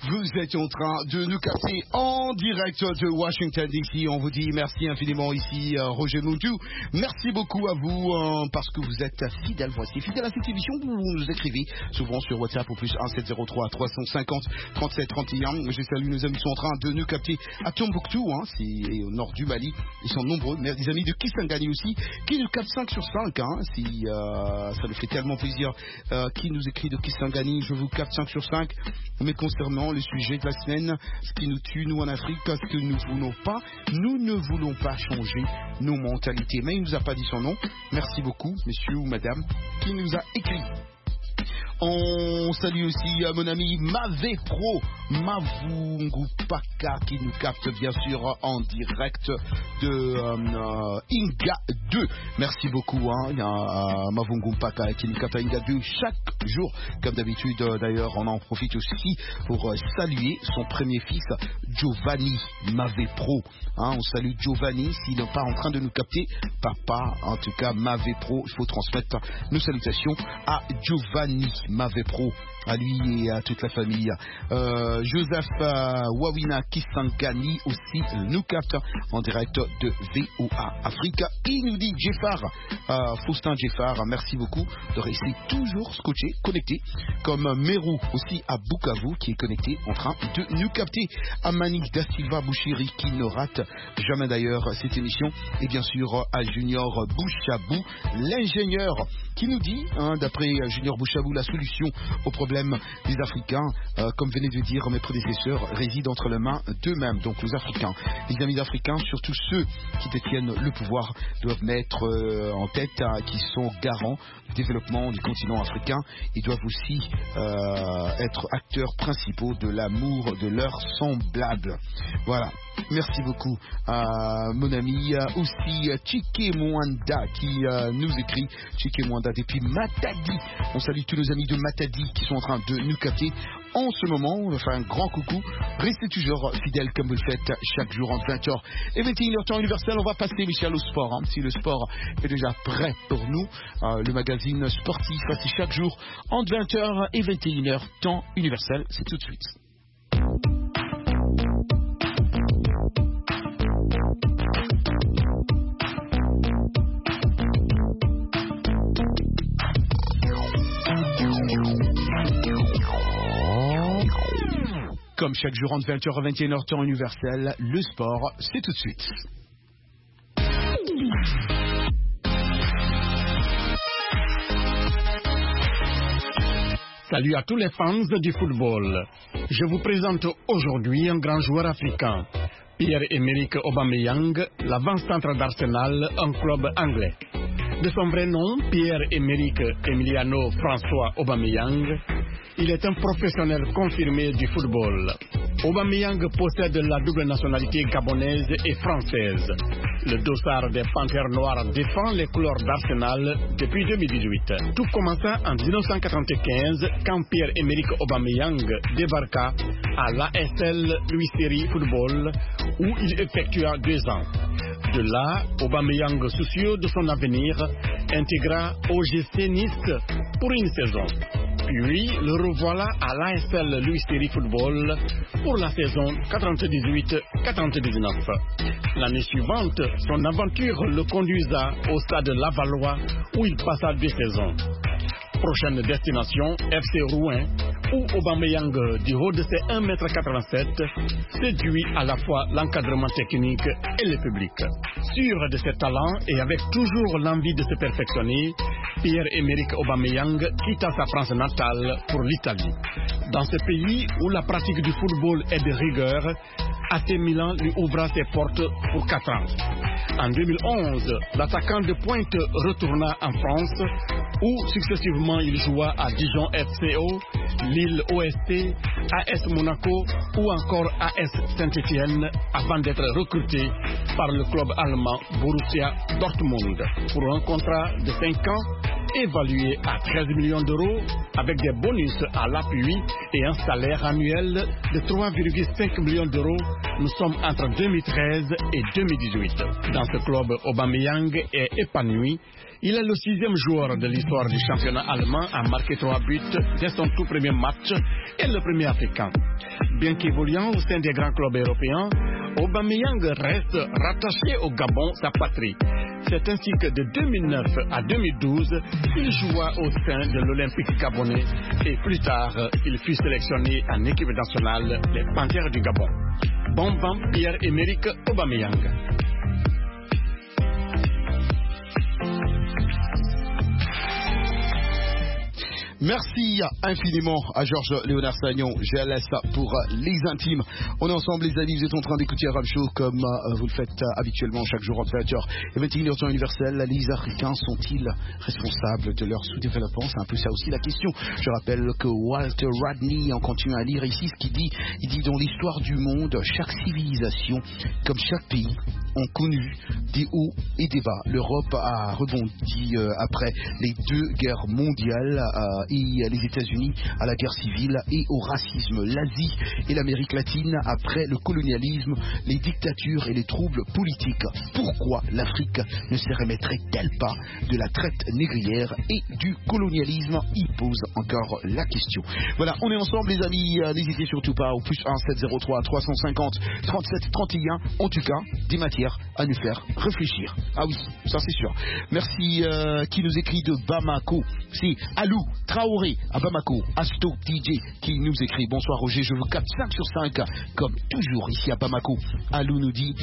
Speaker 7: Vous êtes en train de nous capter en direct de Washington DC. On vous dit merci infiniment ici, Roger Moutou. Merci beaucoup à vous parce que vous êtes fidèles. Voici fidèles à cette émission. Vous nous écrivez souvent sur WhatsApp au plus 1703 350 37 31. Je salue nos amis qui sont en train de nous capter à Tombouctou, c'est au nord du Mali. Ils sont nombreux. Mais des amis de Kisangani aussi qui nous captent 5 sur 5. Ça nous fait tellement plaisir. Qui nous écrit de Kisangani, je vous capte 5 sur 5. Mais concernant le sujet de la semaine, ce qui nous tue, nous en Afrique, parce que nous ne voulons pas changer nos mentalités. Mais il ne nous a pas dit son nom. Merci beaucoup, monsieur ou madame, qui nous a écrit. On salue aussi mon ami Mavé Pro, Mavungu Paka, qui nous capte bien sûr en direct de Inga 2. Merci beaucoup, il y a Mavungu Paka qui nous capte à Inga 2 chaque jour. Comme d'habitude, d'ailleurs, on en profite aussi pour saluer son premier fils, Giovanni Mavé Pro. On salue Giovanni, s'il n'est pas en train de nous capter, papa, en tout cas Mavé Pro, il faut transmettre nos salutations à Giovanni Mavé Pro, à lui et à toute la famille. Joseph Wawina Kisangani aussi nous capte en direct de VOA Afrique. Il nous dit Faustin Jeffar, merci beaucoup de rester toujours scotché, connecté, comme Meru aussi à Bukavu qui est connecté en train de nous capter. Amani Da Silva Bouchiri qui ne rate jamais d'ailleurs cette émission, et bien sûr à Junior Bouchabou, l'ingénieur, qui nous dit, d'après Junior Bouchabou, la solution au problème des Africains, comme venaient de dire mes prédécesseurs, réside entre les mains d'eux-mêmes, donc les Africains. Les amis d'Africains, surtout ceux qui détiennent le pouvoir, doivent mettre en tête qu'ils sont garants du développement du continent africain. Ils doivent aussi être acteurs principaux de l'amour de leurs semblables. Voilà. Merci beaucoup à mon ami aussi Chike Mwanda qui nous écrit. Chike Mwanda depuis Matadi. On salue tous nos amis de Matadi qui sont en train de nous capter en ce moment. On va faire un grand coucou. Restez toujours fidèles comme vous le faites chaque jour entre 20h et 21h temps universel. On va passer, Michel, au sport. Si le sport est déjà prêt pour nous, le magazine sportif passe chaque jour entre 20h et 21h temps universel. C'est tout de suite. Comme chaque jour entre 20h à 21h temps universel, le sport, c'est tout de suite.
Speaker 13: Salut à tous les fans du football. Je vous présente aujourd'hui un grand joueur africain, Pierre-Emerick Aubameyang, l'avant-centre d'Arsenal, un club anglais. De son vrai nom, Pierre-Emerick Emiliano François Aubameyang, il est un professionnel confirmé du football. Aubameyang possède la double nationalité gabonaise et française. Le dossard des Panthères Noires défend les couleurs d'Arsenal depuis 2018. Tout commença en 1995 quand Pierre-Emerick Aubameyang débarqua à l'ASL Louis Série Football où il effectua 2 ans. De là, Aubameyang, soucieux de son avenir, intégra OGC Nice pour une saison. Puis, le revoilà à l'ASL Louis Série Football pour la saison 98-99. L'année suivante, son aventure le conduisa au stade Lavallois où il passa 2 saisons. Prochaine destination, FC Rouen, où Aubameyang, du haut de ses 1,87 m, séduit à la fois l'encadrement technique et le public. Sûr de ses talents et avec toujours l'envie de se perfectionner, Pierre-Emerick Aubameyang quitta sa France natale pour l'Italie. Dans ce pays où la pratique du football est de rigueur, AC Milan lui ouvra ses portes pour 4 ans. En 2011, l'attaquant de pointe retourna en France où successivement il joua à Dijon FCO, Lille OST, AS Monaco ou encore AS Saint-Étienne avant d'être recruté par le club allemand Borussia Dortmund pour un contrat de 5 ans évalué à 13 millions d'euros avec des bonus à l'appui et un salaire annuel de 3,5 millions d'euros. Nous sommes entre 2013 et 2018. Dans ce club, Aubameyang est épanoui. Il est le 6e joueur de l'histoire du championnat allemand à marquer 3 buts dès son tout premier match et le premier africain. Bien qu'évoluant au sein des grands clubs européens, Aubameyang reste rattaché au Gabon, sa patrie. C'est ainsi que de 2009 à 2012, il joua au sein de l'Olympique gabonais et plus tard, il fut sélectionné en équipe nationale des Panthères du Gabon. Bon vent, Pierre-Emerick Aubameyang.
Speaker 7: Merci infiniment à Georges Léonard Sagnon. Je laisse pour les intimes. On est ensemble, les amis. Vous êtes en train d'écouter Arab Show comme vous le faites habituellement chaque jour entre 20h et 21h temps universel. Les Africains sont-ils responsables de leur sous-développement? C'est un peu ça aussi la question. Je rappelle que Walter Rodney, en continuant à lire ici ce qu'il dit, il dit dans l'histoire du monde, chaque civilisation, comme chaque pays, ont connu des hauts et des bas. L'Europe a rebondi après les 2 guerres mondiales et les États-Unis à la guerre civile et au racisme. L'Asie et l'Amérique latine après le colonialisme, les dictatures et les troubles politiques. Pourquoi l'Afrique ne se remettrait-elle pas de la traite négrière et du colonialisme? Il pose encore la question. Voilà, on est ensemble les amis, n'hésitez surtout pas au plus 1 703 350 37 31. En tout cas, des matières à nous faire réfléchir. Ah oui, ça c'est sûr. Merci qui nous écrit de Bamako. C'est Alou Traoré à Bamako. Asto DJ qui nous écrit. Bonsoir Roger, je vous capte 5 sur 5 comme toujours ici à Bamako. Alou nous dit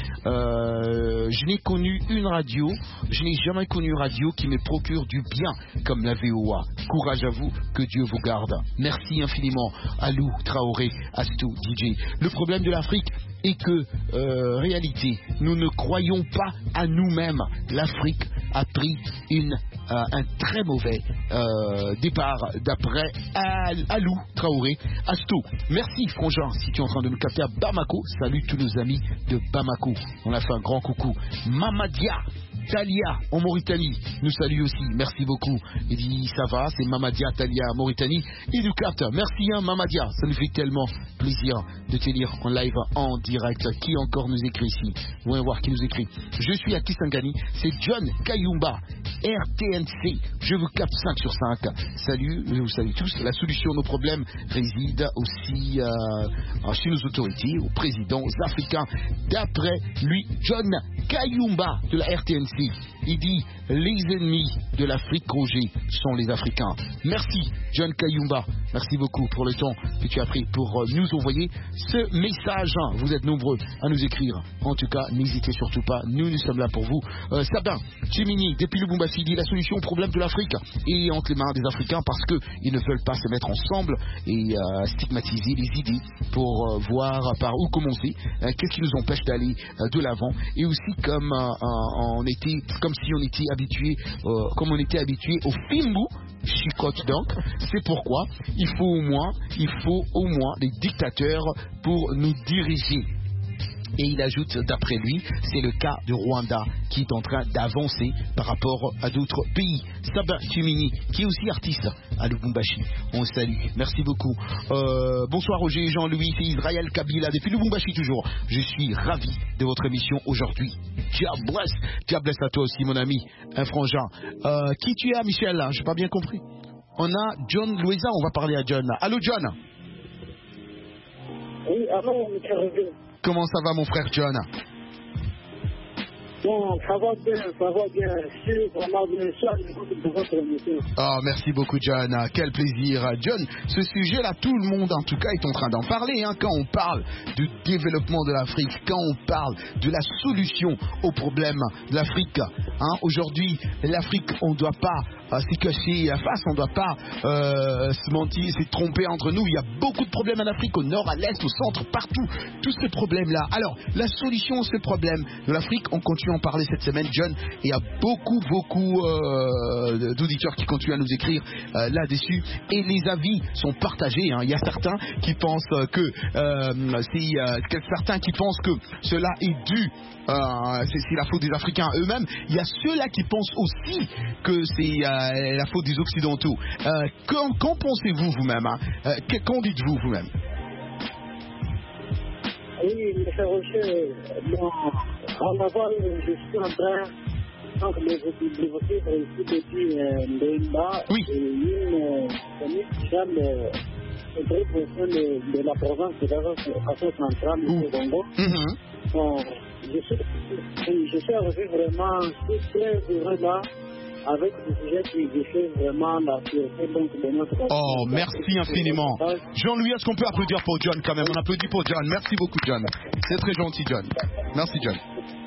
Speaker 7: je n'ai connu une radio, je n'ai jamais connu une radio qui me procure du bien comme la VOA. Courage à vous, que Dieu vous garde. Merci infiniment Alou Traoré, Asto DJ. Le problème de l'Afrique est que, réalité, nous ne croyons pas à nous-mêmes. L'Afrique a pris un très mauvais départ d'après Alou Traoré. Asto, merci Frangin, si tu es en train de nous capter à Bamako. Salut tous nos amis de Bamako. On a fait un grand coucou. Mamadia Talia en Mauritanie nous salue aussi, merci beaucoup. Il dit ça va, c'est Mamadia Talia en Mauritanie. Il nous capte, merci hein, Mamadia, ça nous fait tellement plaisir de te lire en live, en direct. Qui encore nous écrit ici? On va voir qui nous écrit. Je suis à Kisangani, c'est John Kayumba, RTNC. Je vous capte 5 sur 5. Salut, je vous salue tous. La solution à nos problèmes réside aussi chez nos autorités, aux présidents, aux Africains. D'après lui, John Kayumba de la RTNC. Il dit les ennemis de l'Afrique, Roger, sont les Africains. Merci John Kayumba, merci beaucoup pour le temps que tu as pris pour nous envoyer ce message. Vous êtes nombreux à nous écrire. En tout cas, n'hésitez surtout pas, nous sommes là pour vous. Sabin Chimini, depuis Lubumbashi, dit la solution au problème de l'Afrique est entre les mains des Africains parce qu'ils ne veulent pas se mettre ensemble et stigmatiser les idées pour voir par où commencer, qu'est-ce qui nous empêche d'aller de l'avant, et aussi comme si on était habitué, comme on était habitué au Fimbu, chicote donc. C'est pourquoi il faut au moins des dictateurs pour nous diriger. Et il ajoute, d'après lui, c'est le cas du Rwanda qui est en train d'avancer par rapport à d'autres pays. Sabin Tumini, qui est aussi artiste à Lubumbashi. On le salue. Merci beaucoup. Bonsoir Roger, Jean-Louis, c'est Israël Kabila depuis Lubumbashi toujours. Je suis ravi de votre émission aujourd'hui. Dieu blesse à toi aussi mon ami, un frangin. Qui tu es, Michel? Je n'ai pas bien compris. On a John Louisa, on va parler à John. Allô John?
Speaker 14: Oui, allô Michel.
Speaker 7: Comment ça va mon frère John?
Speaker 14: Bon, ça va bien. Je suis vraiment bien de votre émission.
Speaker 7: Oh, merci beaucoup John, quel plaisir. John, ce sujet-là, tout le monde en tout cas est en train d'en parler. Quand on parle du développement de l'Afrique, quand on parle de la solution aux problèmes de l'Afrique. Aujourd'hui, l'Afrique, on ne doit pas s'y cacher la face, on ne doit pas se mentir, se tromper entre nous. Il y a beaucoup de problèmes en Afrique, au nord, à l'est, au centre, partout. Tous ces problèmes-là. Alors, la solution à ces problèmes de l'Afrique, on continue à en parler cette semaine, John, et il y a beaucoup d'auditeurs qui continuent à nous écrire là-dessus. Et les avis sont partagés. Il y a certains qui pensent que certains qui pensent que cela est dû, c'est la faute des Africains eux-mêmes. Il y a ceux-là qui pensent aussi que c'est la faute des Occidentaux. Qu'en pensez-vous vous-même? Qu'en dites-vous vous-même?
Speaker 14: Oui, M. Rocher, en avant, je suis en train d'évoquer ici depuis Mbemba,
Speaker 7: oui.
Speaker 14: Une famille Jeanne se trouve au sein de la province de l'Afrique centrale du Congo. Bon, je suis arrivé vraiment très heureux là avec ce sujet qui fait vraiment la fierté de notre continent.
Speaker 7: Oh, merci infiniment. Jean-Louis, est-ce qu'on peut applaudir pour John quand même? On applaudit pour John. Merci beaucoup, John. C'est très gentil, John. Merci, John.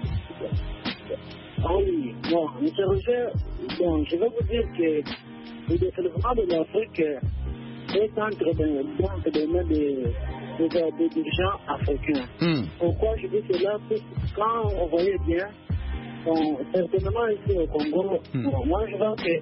Speaker 14: Ah oui, bon, M. Roger, bon, je vais vous dire que le développement de l'Afrique est entre les mains des dirigeants africains. Pourquoi je dis cela? Parce que quand on voyait bien, bon, certainement ici au Congo, bon, moi je vois que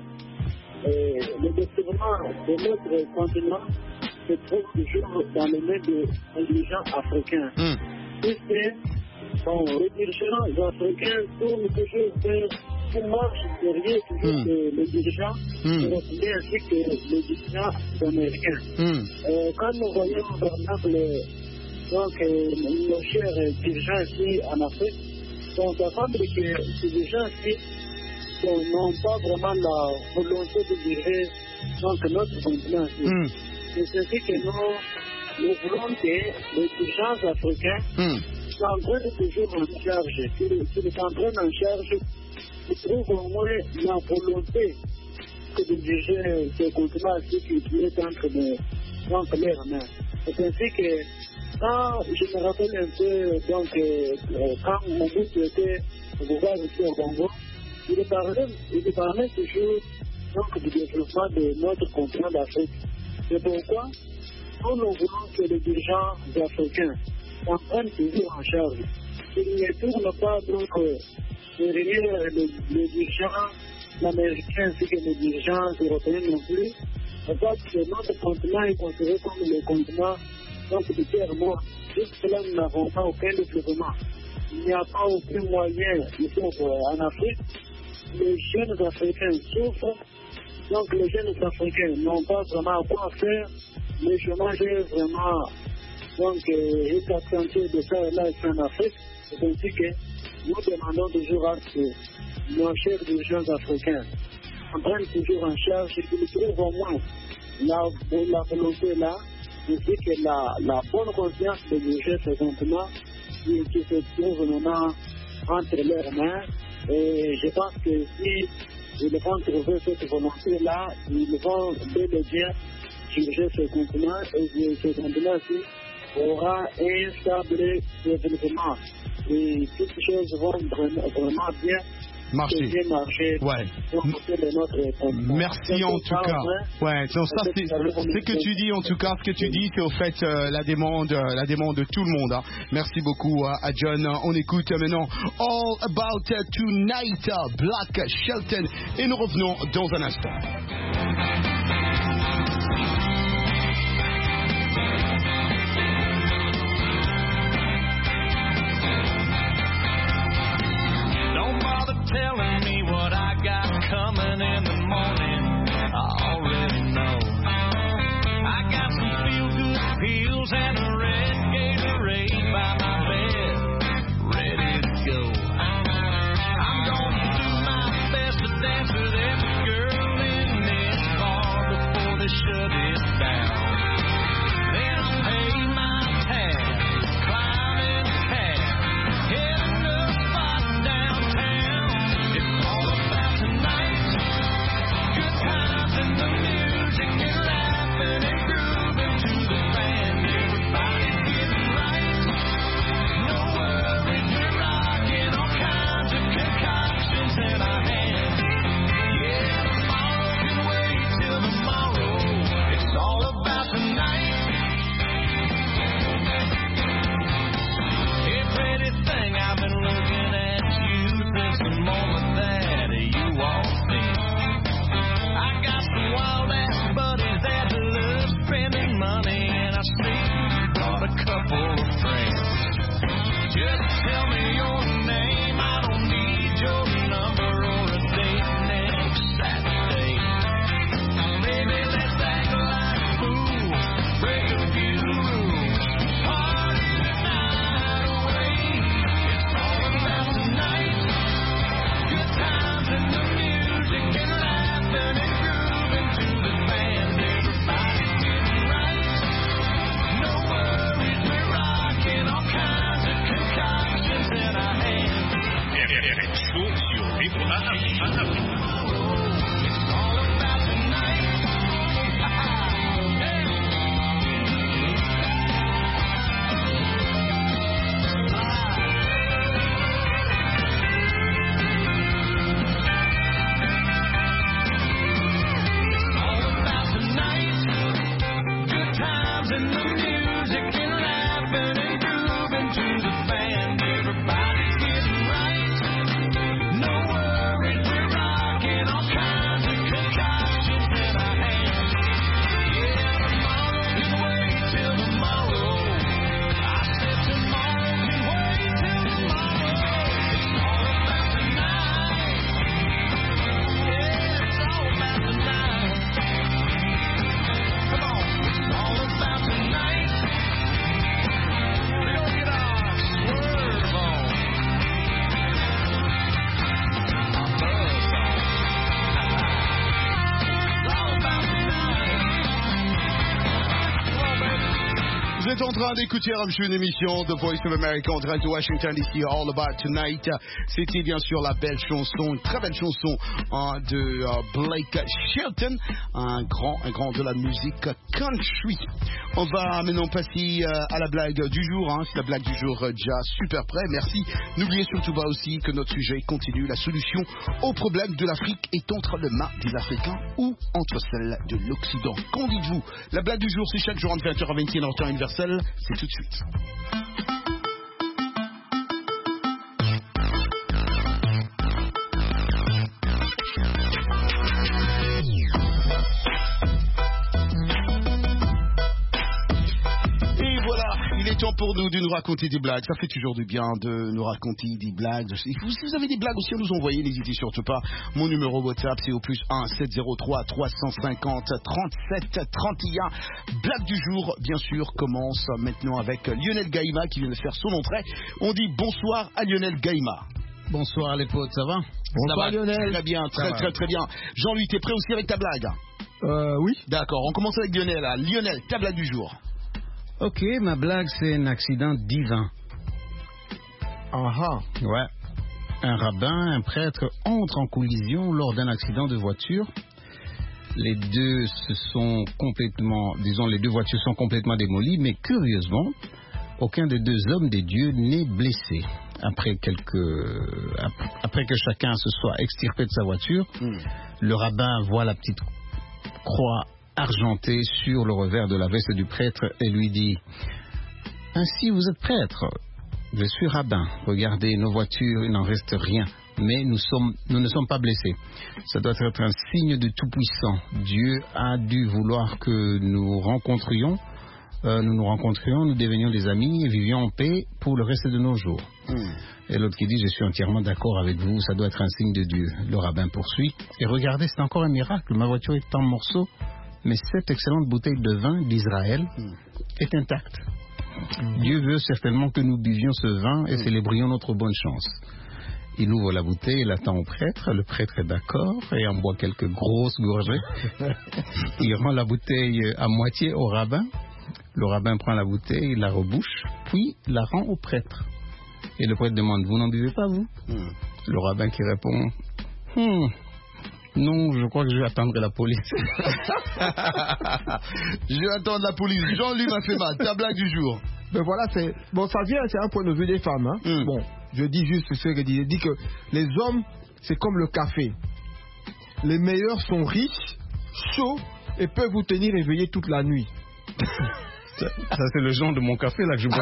Speaker 14: le développement de notre continent se trouve toujours dans les mains des dirigeants africains. Puisque bon, les dirigeants africains tournent toujours vers une marche derrière toujours les dirigeants européens ainsi que les dirigeants américains. Quand nous voyons par exemple nos chers dirigeants ici en Afrique, on s'attend que ces dirigeants-ci n'ont pas vraiment la volonté de diriger notre continent. C'est ainsi que nous voulons que les dirigeants africains s'entraînent toujours en charge. S'ils s'entraînent en charge, ils trouvent au moins la volonté de diriger ce continent-ci qui est entre leurs mains. C'est ainsi que quand je me rappelle un peu, donc, quand Mobutu était au pouvoir ici au Congo, il parlait toujours donc, du développement de notre continent d'Afrique. C'est pourquoi nous voulons que les dirigeants africains s'en prennent toujours en charge. Ils ne tournent pas donc derrière les dirigeants américains ainsi que les dirigeants européens non plus. Parce que notre continent est considéré comme le continent donc de terre morte. Jusque-là, nous n'avons pas aucun développement. Il n'y a pas aucun moyen ici en Afrique. Les jeunes Africains souffrent. Donc les jeunes Africains n'ont pas vraiment quoi faire. Le chômage est vraiment est accentué de ça et là ici en Afrique. C'est ainsi que nous demandons toujours à ce que nos chers dirigeants africains en prennent toujours en charge et qu'ils trouvent au moins la volonté là, ainsi que la bonne conscience de diriger ce continent qui se trouve maintenant entre leurs mains. Et je pense que si ils vont trouver cette volonté-là, ils vont bel et bien diriger ce continent et ce continent-ci aura un stable développement. Et toutes les choses vont vraiment bien marcher.
Speaker 7: Ouais. Merci en tout cas. Ouais, donc ça c'est ce que tu dis en tout cas. Ce que tu dis, c'est au fait la demande de tout le monde. Hein. Merci beaucoup à John. On écoute maintenant All About Tonight, Black Shelton, et nous revenons dans un instant.
Speaker 12: Telling me what I got coming in the morning, I already know. I got some feel-good pills and a red Gatorade by my bed, ready to go. I'm gonna do my best to dance with every girl in this bar
Speaker 7: train d'écouter une émission de Voice of America en direct de Washington DC, All About Tonight. C'était bien sûr la belle chanson, une très belle chanson de Blake Shelton, un grand de la musique country. On va maintenant passer à la blague du jour. C'est la blague du jour déjà super près. Merci. N'oubliez surtout pas aussi que notre sujet continue. La solution au problème de l'Afrique est entre les mains des Africains ou entre celles de l'Occident. Qu'en dites-vous? La blague du jour, c'est chaque jour entre 20h à 21h en temps universel. C'est tout de suite. Temps pour nous de nous raconter des blagues. Ça fait toujours du bien de nous raconter des blagues. Si vous avez des blagues aussi à nous envoyer, n'hésitez surtout pas. Mon numéro WhatsApp, c'est au plus 1 703 350 37 31. Blague du jour, bien sûr, commence maintenant avec Lionel Gaïma qui vient de faire son entrée. On dit bonsoir à Lionel Gaïma.
Speaker 15: Bonsoir les potes, ça va?
Speaker 7: Bonsoir Lionel. Très bien, très bien. Jean-Louis, t'es prêt aussi avec ta blague?
Speaker 10: Oui.
Speaker 7: D'accord, on commence avec Lionel. Lionel, ta blague du jour.
Speaker 15: Ok, ma blague, c'est un accident divin.
Speaker 10: Aha.
Speaker 15: Ouais. Un rabbin, un prêtre entrent en collision lors d'un accident de voiture. Les deux voitures sont complètement démolies, mais curieusement, aucun des deux hommes des dieux n'est blessé. Après que chacun se soit extirpé de sa voiture, le rabbin voit la petite croix argenté sur le revers de la veste du prêtre et lui dit: ainsi vous êtes prêtre, je suis rabbin, regardez nos voitures, il n'en reste rien, mais nous ne sommes pas blessés. Ça doit être un signe de Tout-Puissant. Dieu a dû vouloir que nous rencontrions, nous devenions des amis et vivions en paix pour le reste de nos jours. Et l'autre qui dit: je suis entièrement d'accord avec vous, ça doit être un signe de Dieu. Le rabbin poursuit: et regardez, c'est encore un miracle, ma voiture est en morceaux, mais cette excellente bouteille de vin d'Israël est intacte. Dieu veut certainement que nous buvions ce vin et célébrions notre bonne chance. Il ouvre la bouteille et l'attend au prêtre. Le prêtre est d'accord et en boit quelques grosses gorgées. Il rend la bouteille à moitié au rabbin. Le rabbin prend la bouteille, la rebouche, puis la rend au prêtre. Et le prêtre demande: vous n'en buvez pas, vous? Le rabbin qui répond: non, je crois que je vais attendre la police.
Speaker 7: Je vais attendre la police. Jean-Louis m'a fait mal. Ta blague du jour.
Speaker 10: Ben voilà, ça vient, c'est un point de vue des femmes. Bon, je dis juste ce que dit. Il dit que les hommes, c'est comme le café. Les meilleurs sont riches, chauds et peuvent vous tenir éveillé toute la nuit.
Speaker 15: Ça, c'est le genre de mon café là que je bois.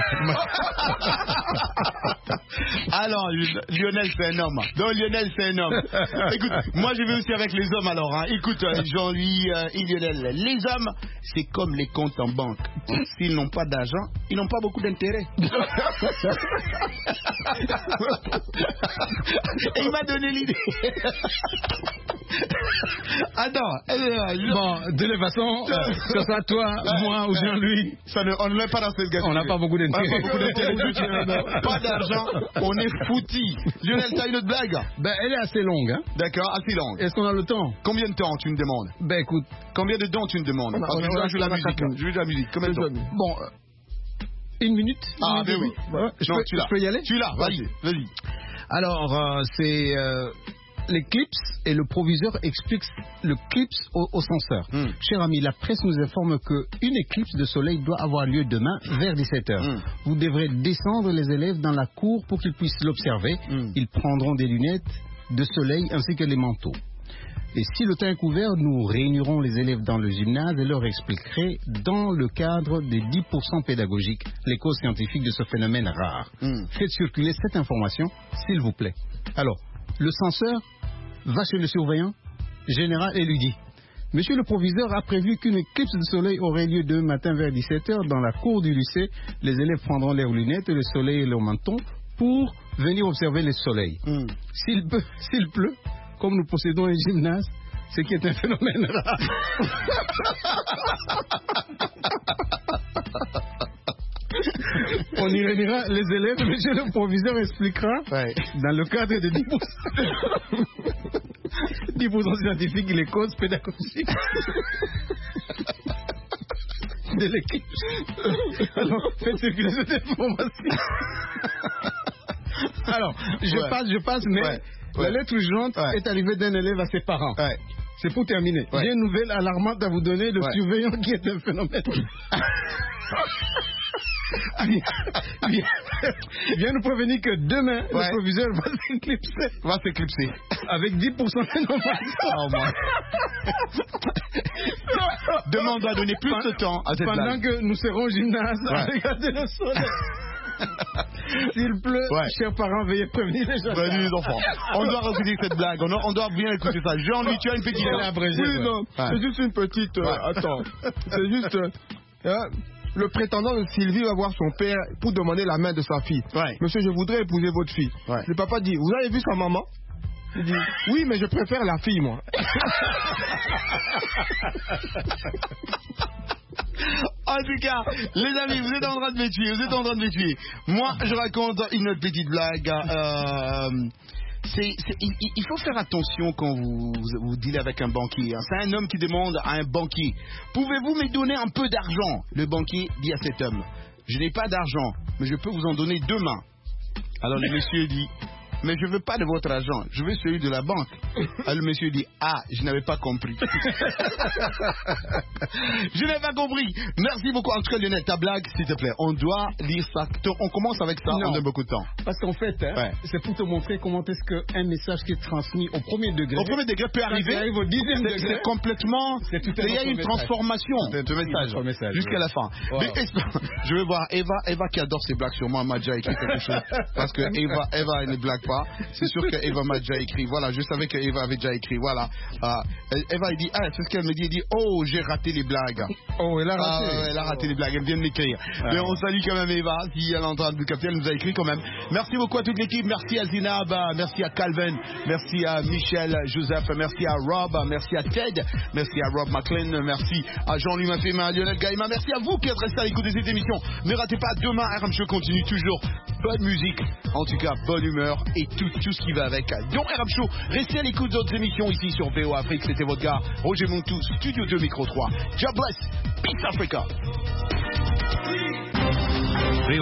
Speaker 7: Alors, Lionel, c'est un homme. Non, Lionel, c'est un homme. Écoute, moi, je vais aussi avec les hommes alors. Écoute, Jean-Louis et Lionel, les hommes, c'est comme les comptes en banque. S'ils n'ont pas d'argent, ils n'ont pas beaucoup d'intérêt. Et il m'a donné l'idée. Attends.
Speaker 15: Bon, de toute façon, que ce soit toi, moi ou Jean-Louis,
Speaker 7: on ne l'est pas dans cette gamme.
Speaker 15: On n'a pas beaucoup d'intérêt.
Speaker 7: Pas d'argent, on est foutis. Lionel, t'as une autre blague?
Speaker 15: Ben, elle est assez longue. Hein?
Speaker 7: D'accord, assez longue.
Speaker 15: Est-ce qu'on a le temps?
Speaker 7: Combien de temps tu me demandes?
Speaker 15: Ben, écoute.
Speaker 7: Combien de temps tu me demandes? Parce que je joue la musique. Je joue de la musique. Combien de temps?
Speaker 15: Bon, 1 minute.
Speaker 7: Ah, ben oui.
Speaker 15: Je peux y aller?
Speaker 7: Tu l'as, vas-y.
Speaker 15: Alors, c'est l'éclipse et le proviseur explique l'éclipse au censeur. Cher ami, la presse nous informe qu'une éclipse de soleil doit avoir lieu demain vers 17h. Vous devrez descendre les élèves dans la cour pour qu'ils puissent l'observer. Ils prendront des lunettes de soleil ainsi que les manteaux. Et si le temps est couvert, nous réunirons les élèves dans le gymnase et leur expliquerai, dans le cadre des 10% pédagogiques, les causes scientifiques de ce phénomène rare. Faites circuler cette information, s'il vous plaît. Alors, le censeur va chez le surveillant général et lui dit: monsieur le proviseur a prévu qu'une éclipse de soleil aurait lieu demain matin vers 17h dans la cour du lycée. Les élèves prendront leurs lunettes, le soleil et leur menton pour venir observer le soleil. S'il pleut, comme nous possédons un gymnase, ce qui est un phénomène rare. On y réunira les élèves, monsieur le proviseur expliquera, dans le cadre de 10% scientifiques, les causes pédagogiques.
Speaker 13: de l'équipe. Alors, faites circuler cette information. Alors, je passe, mais la lettre jointe est arrivée d'un élève à ses parents. C'est pour terminer. J'ai une nouvelle alarmante à vous donner. Le surveillant qui est un phénomène. Viens nous prévenir que demain, le proviseur va s'éclipser. Avec 10% de nomination.
Speaker 7: Demain, on doit donner plus de temps à cette
Speaker 13: pendant que nous serons au gymnase à regarder le soleil. S'il pleut, chers parents, veuillez prévenir les gens.
Speaker 7: Prévenir les enfants. On doit retenir cette blague. On doit bien écouter ça. Jean-Louis, tu as une petite...
Speaker 10: Oui, non. C'est juste une petite... Attends. C'est juste... le prétendant de Sylvie va voir son père pour demander la main de sa fille. Monsieur, je voudrais épouser votre fille. Le papa dit, vous avez vu sa maman? Il dit, oui, mais je préfère la fille, moi.
Speaker 7: En tout cas, les amis, vous êtes en train de me tuer, Moi, je raconte une autre petite blague. Il faut faire attention quand vous dealez avec un banquier. C'est un homme qui demande à un banquier, pouvez-vous me donner un peu d'argent? Le banquier dit à cet homme, je n'ai pas d'argent, mais je peux vous en donner demain. Alors le monsieur dit, mais je ne veux pas de votre argent, je veux celui de la banque. Alors le monsieur dit, je n'avais pas compris. Je n'avais pas compris. Merci beaucoup. En tout cas, Lionel, ta blague, s'il te plaît. On doit lire ça. On commence avec ça, on a beaucoup de temps.
Speaker 13: Parce qu'en fait, c'est pour te montrer comment est-ce qu'un message qui est transmis au premier degré.
Speaker 7: Au premier degré peut arriver
Speaker 13: au 10e degré.
Speaker 7: C'est complètement... Il y a une transformation de message jusqu'à la fin. Wow. Mais je vais voir Eva qui adore ces blagues sur moi m'a déjà écrit quelque chose. Parce que Eva ne blague pas. C'est sûr que Eva m'a déjà écrit. Voilà, je savais que Eva avait déjà écrit. Voilà. Eva, elle dit, c'est ce qu'elle me dit. Elle dit, oh, j'ai raté les blagues.
Speaker 10: Oh, elle a raté.
Speaker 7: Elle a raté les blagues. Elle vient de m'écrire. Mais on salue quand même Eva. Si elle est en train de nous capter, elle nous a écrit quand même. Merci beaucoup à toute l'équipe. Merci à Zinab. Merci à Calvin. Merci à Michel Joseph. Merci à Rob. Merci à Ted. Merci à Rob McLean. Merci à Jean-Louis Mafféma, à Lionel Gaïma. Merci à vous qui êtes restés à l'écoute de cette émission. Ne ratez pas, demain, RM Show continue toujours. Bonne musique. En tout cas, bonne humeur et tout ce qui va avec. Donc RM Show, restez à l'écoute d'autres émissions ici sur VO Afrique. C'était votre gars Roger Montou, Studio 2 Micro 3. God bless. Peace Africa.